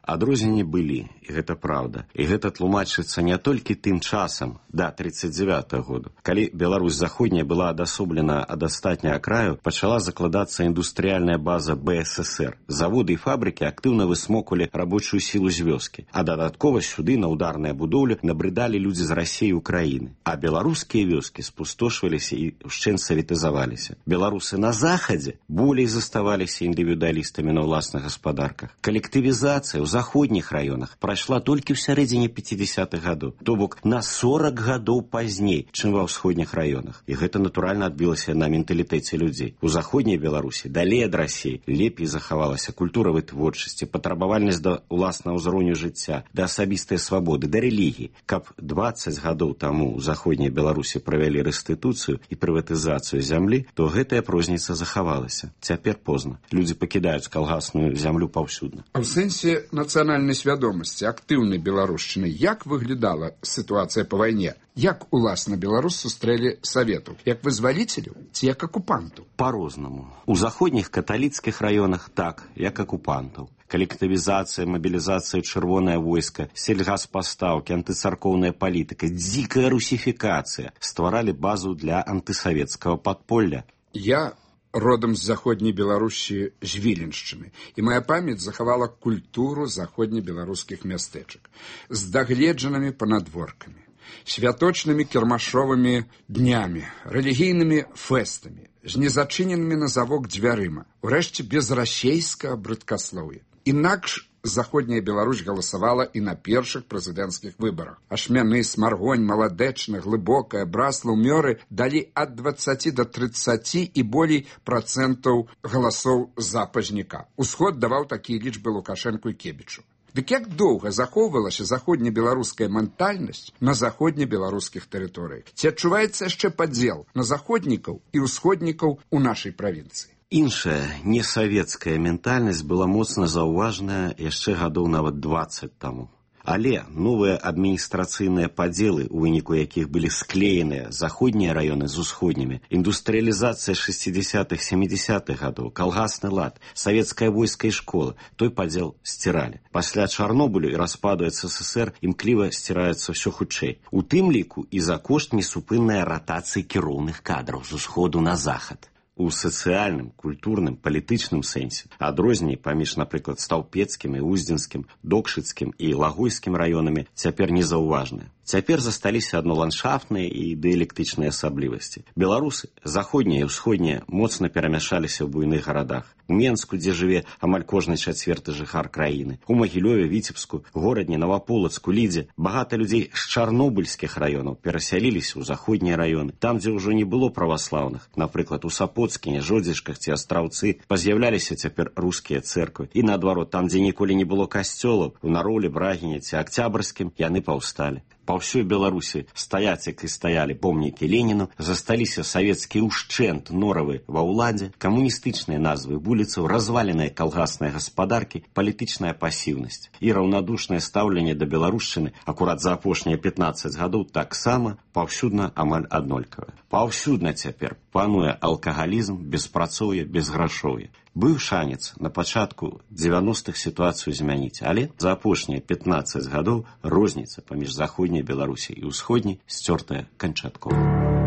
Адрозненні былі, і гэта праўда. І гэта тлумачыцца не толькі тым часам, да 39-го году. Калі Беларусь заходняя была адасоблена ад астатняга краю, пачала закладацца індустрыяльная база БССР. Заводы і фабрыкі актыўна высмоквалі рабочую сілу з вёскі, а дадаткова сюды на ударныя будоўлі набрыдалі людзі з Расіі і Украіны. А беларускія вёскі спустошваліся і ўшчэнт саветызаваліся. Беларусы на захадзе болей заставаліся індывідуалістамі на ўласных гаспадарках. Калектывізацыя ў заходніх раёнах прайшла толькі ў сярэдзіне 50-х гадоў, то бок на 40 гадоў пазней, чым ва ўсходніх раёнах. І гэта, натуральна, адбілася на менталітэце людзей. У заходняй Беларусі, далей ад Расіі, лепей захавалася культура вытворчасці, патрабавальнасць да ўласнага ўзроўню жыцця, да асабістай свабоды, да рэлігіі. Каб 20 гадоў таму ў заходняй Беларусі правялі рэстытуцыю і прыватызацыю зямлі, то гэтая розніца захавалася. Цяпер позна. Людзі пакідаюць калгасную зямлю паўсюдна. А ў сэнсе нацыянальнай свядомасці актыўнай беларушчыны як выглядала сітуацыя па вайне? Як, уласна, беларус сустрэлі саветаў? Як вызваліцеляў ці як акупантаў? Па-рознаму. У заходніх каталіцкіх раёнах так, як акупантаў. Калектывізацыя, мабілізацыя, чырвонае войска, сельгаспастаўкі, антыцаркоўная палітыка, дзікая русіфікацыя стваралі базу для антысавецкага падполля. Я родам з заходняй Беларусі, з Віленшчыны, і моя памяць захавала культуру заходнебеларускіх мястэчак з дагледжанымі панадворкамі, святочнымі кірмашовымі днямі, рэлігійнымі фэстамі, з незачыненымі на завок дзвярыма, урэшце без расейскага брыдкаслоўя. Інакш заходняя Беларусь галасавала і на першых прэзідэнцкіх выбарах. Ашмяны, Смаргонь, Маладэчна, Глыбокая, Браслаў, Мёры далі ад 20 до 30 і болей працэнтаў галасоў за пазняка. Усход даваў такія лічбы Лукашэнку і Кебічу. Дык як доўга захоўвалася заходнебеларуская ментальнасць на заходнебеларускіх тэрыторыях? Ці адчуваецца яшчэ падзел на заходнікаў і ўсходнікаў у нашай правінцыі? Іншая, несавецкая ментальнасць была моцна заўважная яшчэ гадоў нават 20 таму. Але новыя адміністрацыйныя падзелы, у выніку якіх былі склееныя заходнія раёны з усходнімі, індустрыялізацыя 60-х, 70-х гадоў, калгасны лад, савецкае войска і школа, той падзел сціралі. Пасля Чарнобылю і распаду СССР імкліва сціраецца ўсё хутчэй. У тым ліку і за кошт несупыннай ратацыі кіроўных кадраў з усходу на захад. У сацыяльным, культурным, палітычным сэнсе адрозненні паміж, напрыклад, стаўпецкім і уздзенскім, докшыцкім і лагойскім раёнамі цяпер незаўважныя. Цяпер засталіся адно ландшафтныя і дыялектычныя асаблівасці. Беларусы, заходнія і ўсходнія, моцна перамяшаліся ў буйных гарадах. У Менску, дзе жыве амаль кожны чацвёрты жыхар краіны, у Магілёве, Віцебску, Горадні, Наваполацку, Лідзе. Багата людзей з чарнобыльскіх раёнаў перасяліліся ў заходнія раёны, там, дзе ўжо не было праваслаўных. Напрыклад, у Сапоцкіне, Жодзішках ці Астраўцы паз'яўляліся цяпер рускія цэрквы. І наадварот, там, дзе ніколі не было касцёлаў, у Наролі, Брагіне ці Акцябрскім, яны паўсталі. Па ўсёй Беларусі стаяць, як і стаялі помнікі Леніну, засталіся савецкія ўшчэнт норавы ва ўладзе, камуністычныя назвы вуліцаў, разваленыя калгасныя гаспадаркі, палітычная пасіўнасць і раўнадушнае стаўленне да беларушчыны акурат за апошнія 15 гадоў таксама паўсюдна амаль аднолькавае. Паўсюдна цяпер пануе алкагалізм, беспрацоўе, безграшоўе. Быў шанец на пачатку 90-х сітуацыю змяніць, але за апошнія 15 гадоў розніца паміж заходняй Беларусі і ўсходняй сцёртая канчаткова.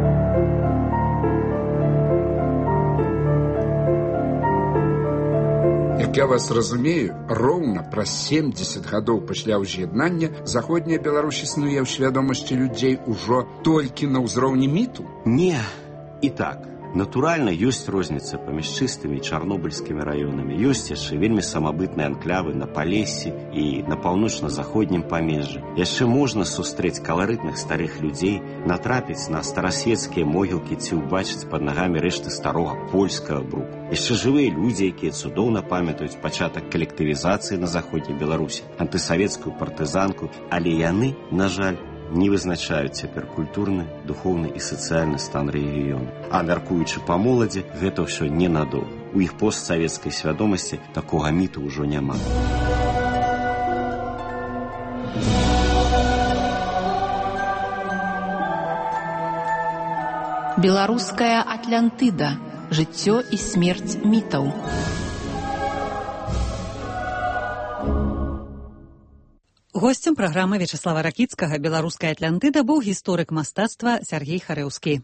Як я вас разумею, роўна праз 70 гадоў пасля ўз'яднання заходняя Беларусь існуе ў свядомасці людзей ужо толькі на ўзроўні міту? Не, і так. Натуральна, ёсць розніца паміж чыстымі чарнобыльскімі раёнамі. Ёсць яшчэ вельмі самабытныя анклавы на Палессі і на паўночна-заходнім памежжы. Яшчэ можна сустрэць каларытных старых людзей, натрапіць на старасвецкія могілкі ці ўбачыць пад нагамі рэшты старога польскага бруку. Яшчэ жывыя людзі, якія цудоўна памятаюць пачатак калектывізацыі на заходняй Беларусі, антысавецкую партызанку, але яны, на жаль, не вызначаюць цяпер культурны, духоўны і сацыяльны стан рэгіёну. А мяркуючы па моладзі, гэта ўсё ненадоўга. У іх постсавецкай свядомасці такога міту ўжо няма. Беларуская Атлантыда. Жыццё і смерць мітаў. Госцем праграмы Вячеслава Ракіцкага «Беларуская Атлантыда» быў гісторык мастацтва Сергей Харэўскі.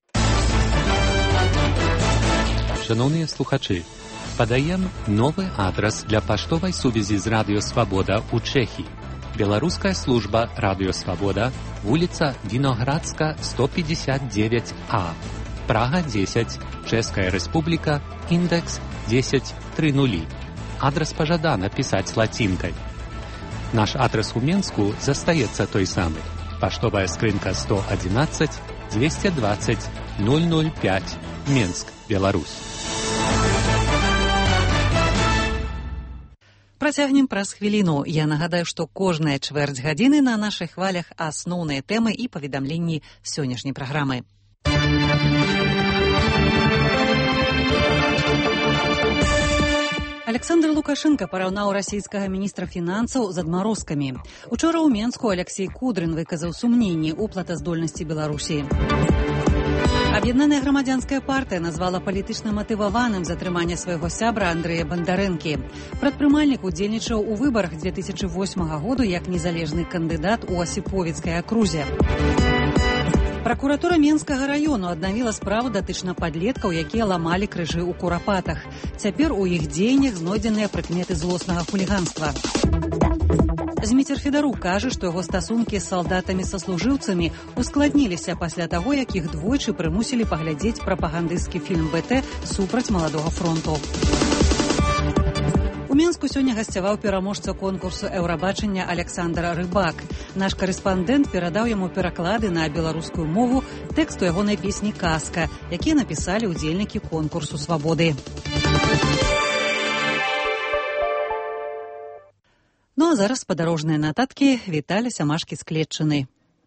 Шановныя слухачы, падаем новы адрас для паштовай сувязі з Радыё Свабода ў Чэхіі. Беларуская служба Радыё Свабода, вуліца Віноградска, 159А, Прага 10, Чэшская Рэспубліка, індекс 1030. Адрас пажадана пісаць лацінкай. Наш адрас у Менску застаецца той самы. Паштовая скрынка 111 220 005, Менск, Беларусь. Працягнем праз хвіліну. Я нагадаю, што кожная чвэрць гадзіны на нашых хвалях асноўныя тэмы і паведамленні сённяшняй праграмы. Александр Лукашенко параўнаў расійскага міністра фінансаў з адмарозкамі. Учора ў Менску Алексей Кудрин выказаў сумненні ў платаздольнасці Беларусі. Аб'яднаная грамадзянская партыя назвала палітычна матываваным затрыманне свайго сябра Андрэя Бандарэнкі. Прадпрымальнік удзельнічаў у выбарах 2008 году як незалежны кандыдат у Асіповіцкай акрузе. Пракуратура Менскага раёну аднавіла справу датычна падлеткаў, якія ламалі крыжы ў курапатах. Цяпер у іх дзеяннях знойдзеныя прыкметы злоснага хуліганства. Зміцер Федарук кажа, што яго стасункі з салдатамі-саслужыўцамі ускладніліся пасля таго, як іх двойчы прымусілі паглядзець прапагандысцкі фільм БТ супраць маладога фронту. У Менску сёння гасцяваў пераможца конкурсу Еўрабачання Александр Рыбак. Наш карэспандэнт перадаў яму пераклады на беларускую мову тэксту ягонай песні «Казка», якія напісалі ўдзельнікі конкурсу «Свабоды». Ну а зараз падарожныя нататкі Віталя Сямашкі-Склетчыны.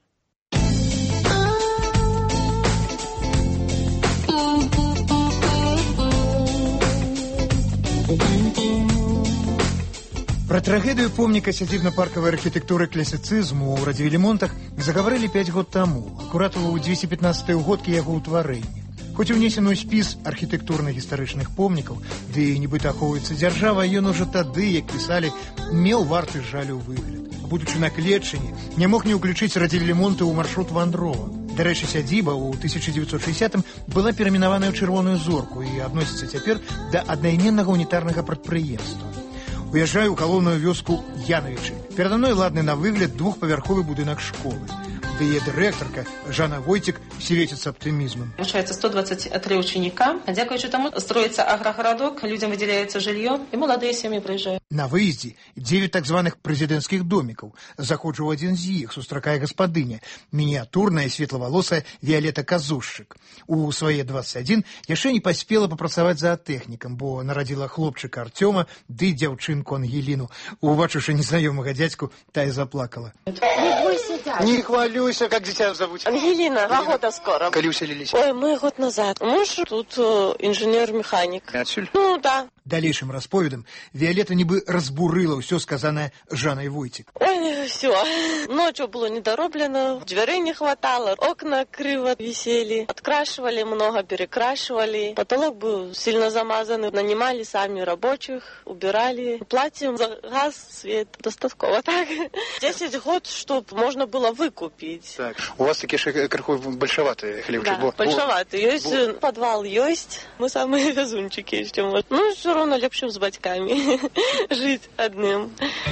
Про трагедию помника сядзібна-паркавай архітэктуры класіцызму ў радзівілімонтах загаварылі 5 год таму, акурат у 215-й угодкі яго ўтварэння. Хоць унесены ў спіс архітэктурна-гістарычных помнікаў, ды і нібыта ахоўваецца дзяржава, ён ужо тады, як пісалі, меў варты жалю выгляд. А будучы на Клетчыне, не мог не ўключыць радзівілімонты ў маршрут вандровак. Дарэчы, сядзіба ў 1960-м была пераіменаваная ў Чырвоную зорку і адносіцца цяпер да аднайменнага унітарнага прадпрыемства. Уязджаю ў галоўную вёску Яновічы. Перада мной ладны на выгляд двухпавярховы будынак школы. Да яе дырэктарка Жанна Войцік светіцца аптымізмам. Навучаецца 123 ученика. Дзякуючы таму строіцца аграгарадок, людзям выдзяляецца жыллё і маладыя сем'і прыязджаюць. На выездзе 9 так званых прэзідэнцкіх домікаў. Заходжу ў адзін з іх, сустракае гаспадыня, мініятурная светлавалосая Віялета Казушчык. У свае 21 яшчэ не паспела папрацаваць заатэхнікам, бо нарадзіла хлопчыка Артёма ды дзяўчынку Ангеліну. Убачыўшы незнаёмага дзядзьку, тая заплакала. Не хвалюйся, как дитя зовут? Ангелина, 2 года скоро. Коли уселились? Ой, мы год назад. Муж тут инженер-механик. Отсюда? Ну, да. Далейшым расповедам Віялета нібы разбурыла ўсё сказанае Жаннай Войцік. Ой, все. Ночью было недороблено, дверей не хватало, окна криво висели, открашивали много, перекрашивали. Потолок был сильно замазанный, нанимали сами рабочих, убирали. Платим за газ, свет, достатково так. 10 год, чтобы можно было выкупить. Так, у вас такие крыху большеватые хлебчик. Да, большеватые. Есть подвал, есть. Мы самые везунчики еще. Ну, все равно легче с батьками жить одним.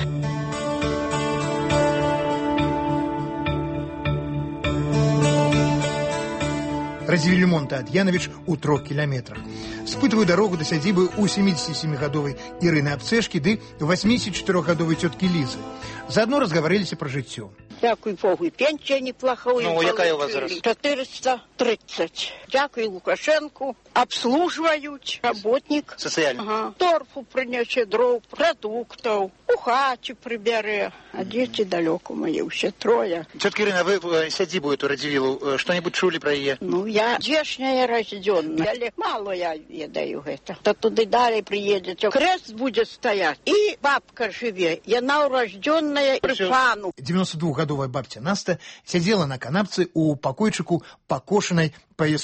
Радзівілімонта ад Яновіч у 3 кіламетрах. Спытваю дарогу да сядзібы у 77-гадовай Ірыны Абцэшкі ды 84-гадовай цёткі Лізы. Заодно разгаварыліся пра жыццё. Дякую Богу, пенсия неплохая. Ну, якая у вас зараз? 430. Дякую Лукашенку. Обслуживают. Работник. Социально? Ага. Торфу принесе, дров, продуктов. У хаті прибере. А дети далеко мои, все 3. Тетка Ирина, вы сядзібу эту радзівілу, что-нибудь чули про ее? Ну, я здешняя рожденная. Мало я ведаю это. То туды далее приедет. Крест будет стоять. И бабка живе. Яна урожденная Ірфану. 92-гадовая бабця Наста сядзела на канапцы ў пакойчыку пакошанай, па яе словах,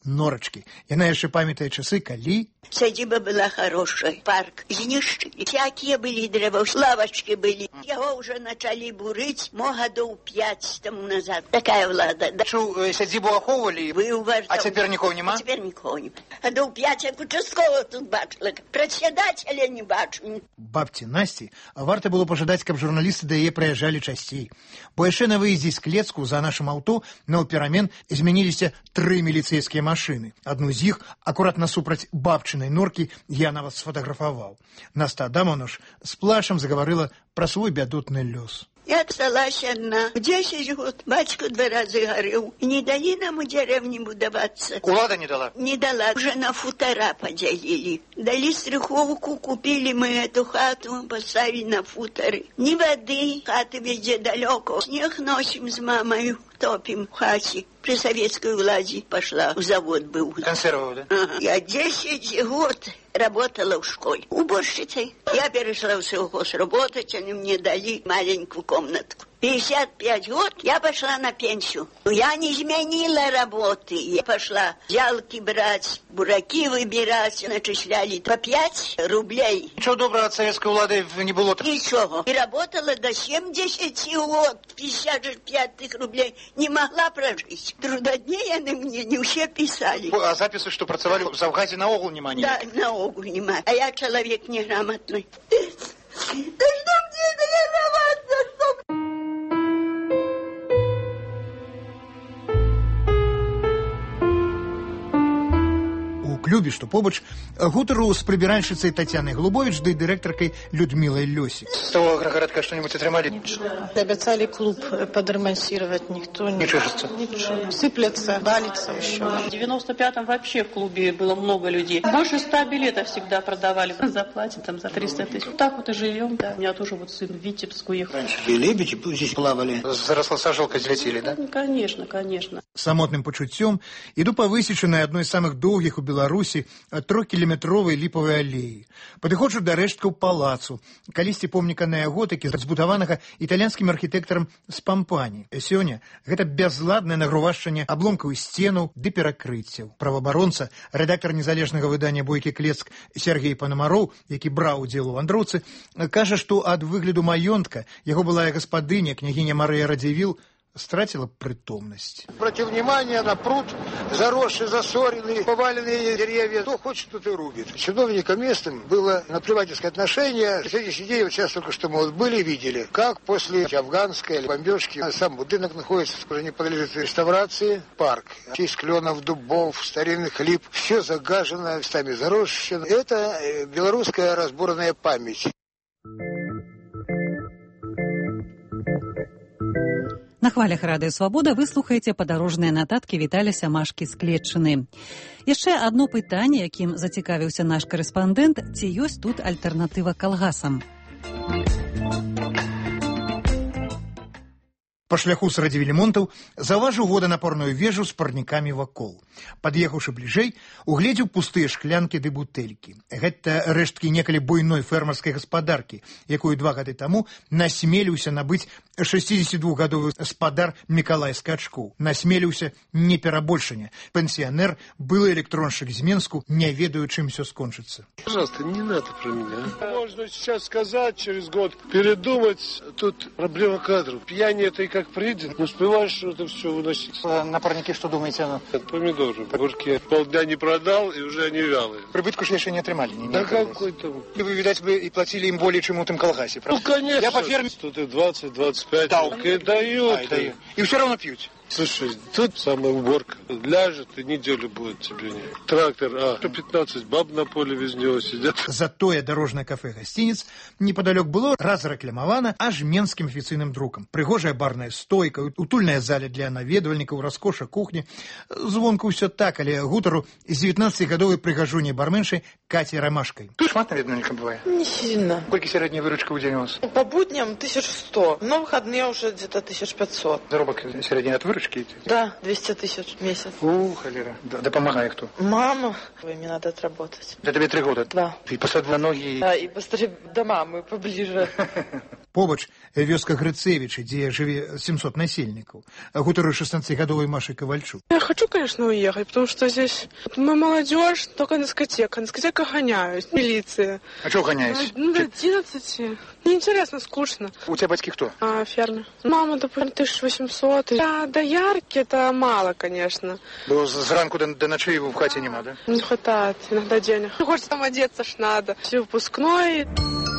Норачкі. Яна яшчэ памятае часы, калі... Сядзіба была хорошая, парк знішчылі. Всякие были дрэва, лавачкі былі. Яго ўжо началі бурыць, гадоў 5 тому назад. Такая влада. Чуў, сядзібу ахоўвалі, а цяпер нікого няма? Цяпер нікого няма. Гадоў 5 як участкова тут бачыла. Прадседателя не бачу. Бабці Насці варта было пажадаць, каб журналісты да яе прыязджалі часцей. Бо яшчэ на выездзе з Клецку за нашым аўто на перамен змяніліся 3 міліцэйскія машыны. Адну з іх акурат насупраць бабчынай норкі я нават сфотаграфаваў. Наста Адамаўна ж з плачам загаварыла пра свой бядотны лёс. Я осталась одна. В 10 год бацька 2 разы гарэў. Не далі нам у дзярэвні будавацца. Улада не дала? Не дала. Уже на футара подзялілі. Далі стрыховку, купили мы эту хату, поставили на футары. Ни воды, хаты везде далеко. Снег носим с мамою, топим в хате. При советской владе пошла, завод был. Консервов, да? Ага. Я 10 год работала в школе. Уборщицей. Я перешла в сельхоз работать, они мне дали маленькую комнатку. 55 год я пошла на пенсию. Но я не изменила работы. Я пошла взялки брать, бураки выбирать. Начисляли по 5 рублей. Ничего доброго от советской влады не было? Ничего. И работала до 70 год. 55 рублей не могла прожить. Трудодней они мне не все писали. А записи, что працевали в Завгазе, наогул нема? Да, наогул нема. А я человек неграмотный. Да что мне неграмотно, что... Клубе, што побач, гутару з прыбіральшыцай Татьяной Глубович ды дырэктаркай Людмилой Лёсик. С того городка что-нибудь отрымали? Ничего. Обещали клуб подремонтировать, никто не... Не чешется? Ничего. Сыплется, валится еще. В 95-м вообще в клубе было много людей. Больше 100 билетов всегда продавали. Заплатим там за 300 тысяч. Вот так вот и живем, да. У меня тоже вот сын в Витебск уехал. Раньше и лебеди здесь плавали. Заросла сажалка, взлетели, да? Ну, конечно, конечно. Самотным пачуццём іду па высечанай адной з самых доўгіх у Беларусі 3-кіламетровай ліпавай алеі. Падыходжу да рэшткаў палацу, калісьці помніка неаготыкі, збудаванага італьянскім архітэктарам з Пампані. Сёння гэта бязладнае нагрувашчанне абломкаў сценаў ды перакрыццяў. Праваабаронца, рэдактар незалежнага выдання «Бойкі Клецк» Сергей Панамароў, які браў удзел у вандроўцы, кажа, што ад выгляду маёнтка яго былая гаспадыня, княгіня Марыя Радзівіл, стратила притомность. Обратил внимание на пруд, заросший, засоренный, поваленные деревья. Кто хочет, тот и рубит. Чиновникам местным было наплевательское отношение. В сегодняшний день, вот сейчас только что мы вот были, видели, как после афганской бомбежки сам будинок находится, уже не подлежит реставрации. Парк. Из кленов, дубов, старинных лип. Все загажено, местами заросшено. Это белорусская разборная память. На хвалях радыё «Свабода» вы слухаеце падарожныя нататкі Віталя Сямашкі з Клетчыны. Яшчэ адно пытанне, якім зацікавіўся наш корэспандэнт, ці ёсць тут альтэрнатыва калгасам. Па шляху з радзівілімонтаў заўважыў воданапорную вежу з парнікамі вакол. Пад'ехаўшы бліжэй, угледзеў пустыя шклянкі ды бутэлькі. Гэта рэшткі некалі буйной фермерскай гаспадаркі, якую 2 гады таму насмеліўся набыць 62-гадовы гаспадар Мікалай Скачкоў. Насмеліўся не перабольшання. Пенсіянер, былы электроншчык з Менску, не ведаю, чым всё скончыцца. Пожалуйста, не надо про меня. Можно сейчас сказать, через год передумать. Тут проблема кадров. Пьяние это и как придет, не успеваешь это все выносить. На парнике что думаете? Помидоры. Огурки полдня не продал, и уже они вялые. Прибытку же еще не отримали. Да какой там? Вы, видать, бы и платили им более, чем у том колгасе, правда? Ну, конечно. Я по ферме... Тут и 20-25. Да, и дают. И все равно пьют. Слушай, тут самая уборка. Ляжет, и неделю будет тебе не. Трактор, 15 баб на поле без него сидят. Затое дорожное кафе-гостиниц неподалёк было разрэкламавана аж менскім афіцыйным друкам. Прыгожая барная стойка, утульная заля для наведвальнікаў, раскоша кухні. Звонку ўсё так, але гутару з 19-гадовай прыгажуняй барменшай Катей Ромашкой. Тут шмат наведвальнікам бывае? Не сильно. Сколько средняя выручка у день у вас? По будням 1100, на выходные уже где-то 1500. Заробок средний от выручки? Да, 200 тысяч в месяц. Холера. Да помогай кто? Мама. Мне надо отработать. Да тебе 3 года? Да. Ты посадил на ноги? Да, и быстрее до мамы, поближе. Побач вёска Грыцевічы, дзе жыве 700 насельнікаў. Гутару 16-гадовай Машай Ковальчук. Я хочу, конечно, уехать, потому что здесь мы молодежь, только дискотека. Дискотека гоняют, милиция. А чего гоняюсь? Ну, до 11. Неинтересно, скучно. У тебя батьки кто? Фермер. Мама, допустим, 1800. А доярки это мало, конечно. Бо зранку до ночей в хате нема, да? Не хватает иногда денег. Хочется там одеться ж надо. Все выпускной.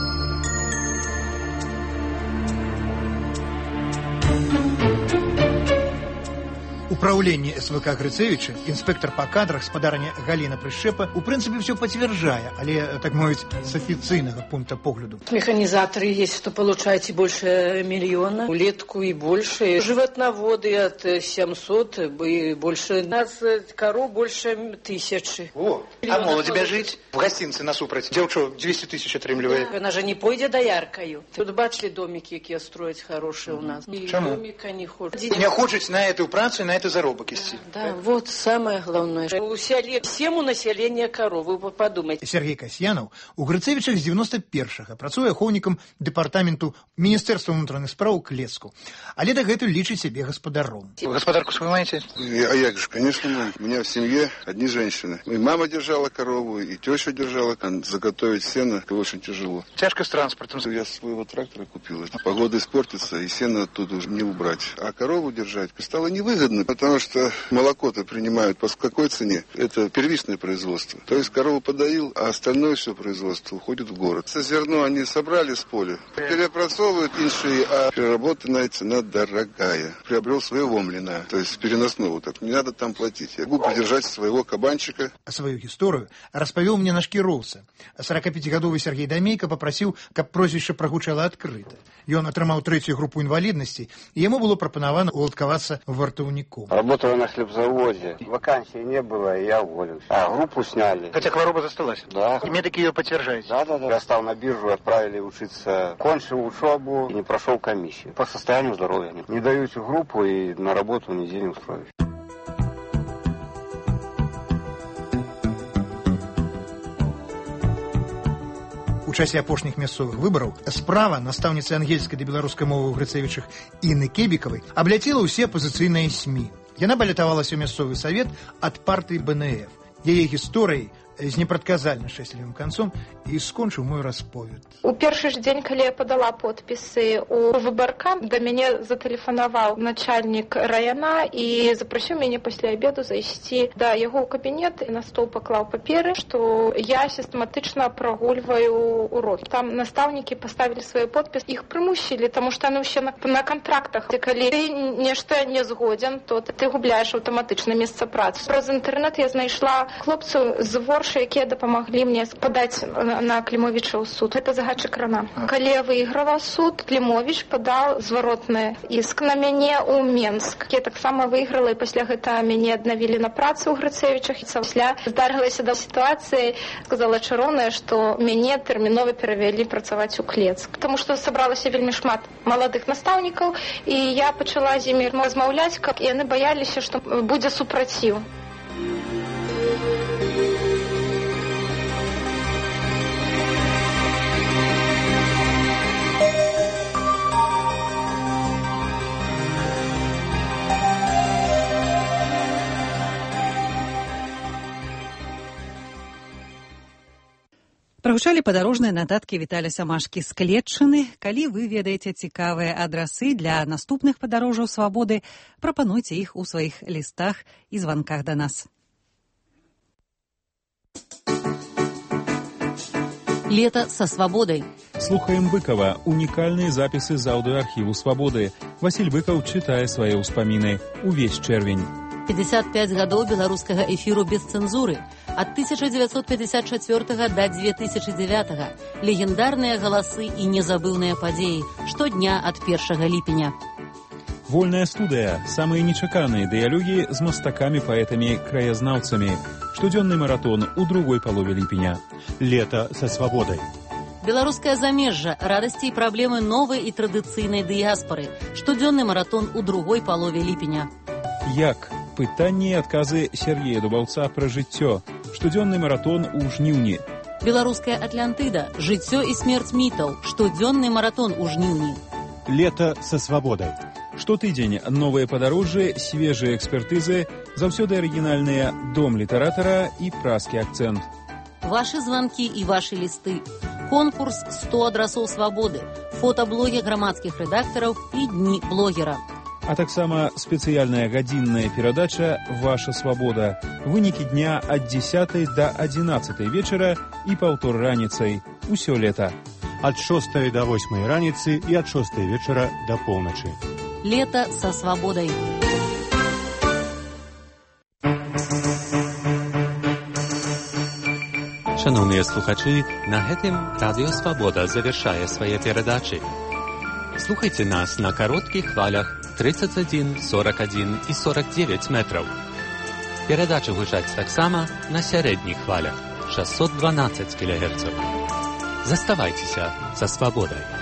Управлении СВК Грыцевича, инспектор по кадрах, спадарня Галина Прышчэпа, у принципе, все подтверждая, але, так мовить, с официального пункта погляду. Механизаторы есть, что получаете больше миллиона, улитку и больше. Животноводы от 700 и больше. У нас коров больше 1000. О, а мало тебя жить? В гостинице насупрать. Девчо 200 тысяч отрымливает. Она же не пойдет дояркою. Тут бачили домики, какие строить хорошие у нас. И чему? Домика не хочет. Не хочет на эту працу, на это заробок идти. Да, вот самое главное. Всему населению коровы, вы подумайте. Сергей Касьянов у Грыцевичах з 91-га працуе ахоўнікам дэпартаменту Міністэрства ўнутраных спраў Клецку. Але дагэтуль лічыць сябе гаспадаром. Господарку свою маете? А як же, конечно, мы. У меня в семье одни женщины. И мама держала корову, и теща держала. Заготовить сено это очень тяжело. Тяжко с транспортом. Я своего трактора купил. Погода испортится, и сено оттуда уже не убрать. А корову держать стало невыгодно, потому что молоко-то принимают по какой цене? Это первичное производство. То есть корову подоил, а остальное все производство уходит в город. Зерно они собрали с поля, переопрацовывают иншие, а переработанная цена дорогая. Приобрел своего млина, то есть переносного. Так не надо там платить. Я могу поддержать своего кабанчика. Свою историю распавёў мне наш кіроўца. 45-гадовы Сергей Дамейка попросил, каб прозвище прогучало открыто. Ён атрымаў 3-ю группу инвалидности, и ему было пропановано уладкавацца вартаўніком. Работала на хлебзаводе. Вакансии не было, и я уволился. Группу сняли. Хотя хвороба засталась? Да. И медики ее подтверждают? Да. Я стал на биржу, отправили учиться. Кончил учебу и не прошел комиссию. По состоянию здоровья. Не дают группу и на работу нигде не устроюсь. У часе апошніх мясцовых выбараў справа настаўніцы ангельскай да беларускай мовы ў Грыцевічах Інны Кебікавай абляцела ўсе апазіцыйныя СМІ. Яна балятавалася ў мясцовы савет ад партыі БНФ. Яе гісторыяй з непрадказальна шчаслівым канцом і скончыў мой расповед. У першы ж дзень, калі я падала подпісы у выбарка, да мяне затэлефанаваў начальнік района і запрасіў мяне пасля абеду зайсці да яго ў кабінет і на стол паклаў паперы, што я сістэматычна прагульваю урокі. Там настаўнікі паставілі свой подпіс, іх прымусілі, таму што яны ўсе на кантрактах. Калі ты нешта не згодзен, то ты губляеш аўтаматычна месца працы. Праз інтэрнэт я знайшла хлопцаў з Воршы, якія дапамаглі мне падаць на Клімовіча ў суд. Гэта загадчык рана. Калі я выйграла суд, Клімовіч падаў зваротны іск на мяне ў Менск. Я таксама выйграла, і пасля гэта мяне аднавілі на працу ў Грыцевічах. І пасля здарылася да сітуацыі, сказала чароўная, што мяне тэрмінова перавялі працаваць у Клецк. Таму што сабралася вельмі шмат маладых настаўнікаў, і я пачала з імі размаўляць, каб яны баяліся, што будзе супраціў. Прагучалі падарожныя нататкі Віталя Самашкі з Клетчыны. Калі вы ведаеце цікавыя адрасы для наступных падарожжаў свабоды, прапануйце іх у сваіх лістах і званках да нас. Лето со свободой. Слухаем Быкова. Уникальные записи з аудиоархиву «Свободы». Василь Быков читает свои успомины. Увесь червень. 55 гадоў беларускага эфіру без цэнзуры. Ад 1954 до 2009. Легендарныя галасы і незабыўныя падзеі. Штодня ад 1 ліпеня. Вольная студия. Самые нечаканные диалоги с мастаками-поэтами-краязнаўцами. Штодзённый маратон у другой полове ліпеня. Лето со свободой. Беларускае замежжа. Радасці і праблемы новай і традыцыйнай дыяспоры. Штодзённы маратон у другой полове ліпеня. Як? Пытанні і адказы Сергея Дубаўца пра жыццё. Штодзённы маратон у жніўні. Беларуская Атлантыда. Жыццё і смерць мітаў. Штодзённы маратон у жніўні. Лето со свободой. Штотыдзень новыя падарожжы, свежыя экспертызы, заўсёды арыгінальныя дом літаратара і праскі акцэнт. Вашы званкі і вашы лісты. Конкурс 100 адрасоў свабоды. Фотаблогі грамадскіх рэдактараў і дні блогера. А таксама спецыяльная гадзінная перадача «Ваша свабода». Вынікі дня ад 10 до 11 вечара і паўтор раніцай. Усё лета. Ад 6 до 8 раніцы і ад 6 вечара до поўначы. Лето со свободой. Шановныя слухачы, на гэтым Радыё Свабода завяршае свае перадачы. Слухайце нас на кароткіх хвалях 31, 41 і 49 метраў. Перадачы гучаць таксама на сярэдніх хвалях 612 кГц. Заставайцеся са свабодай.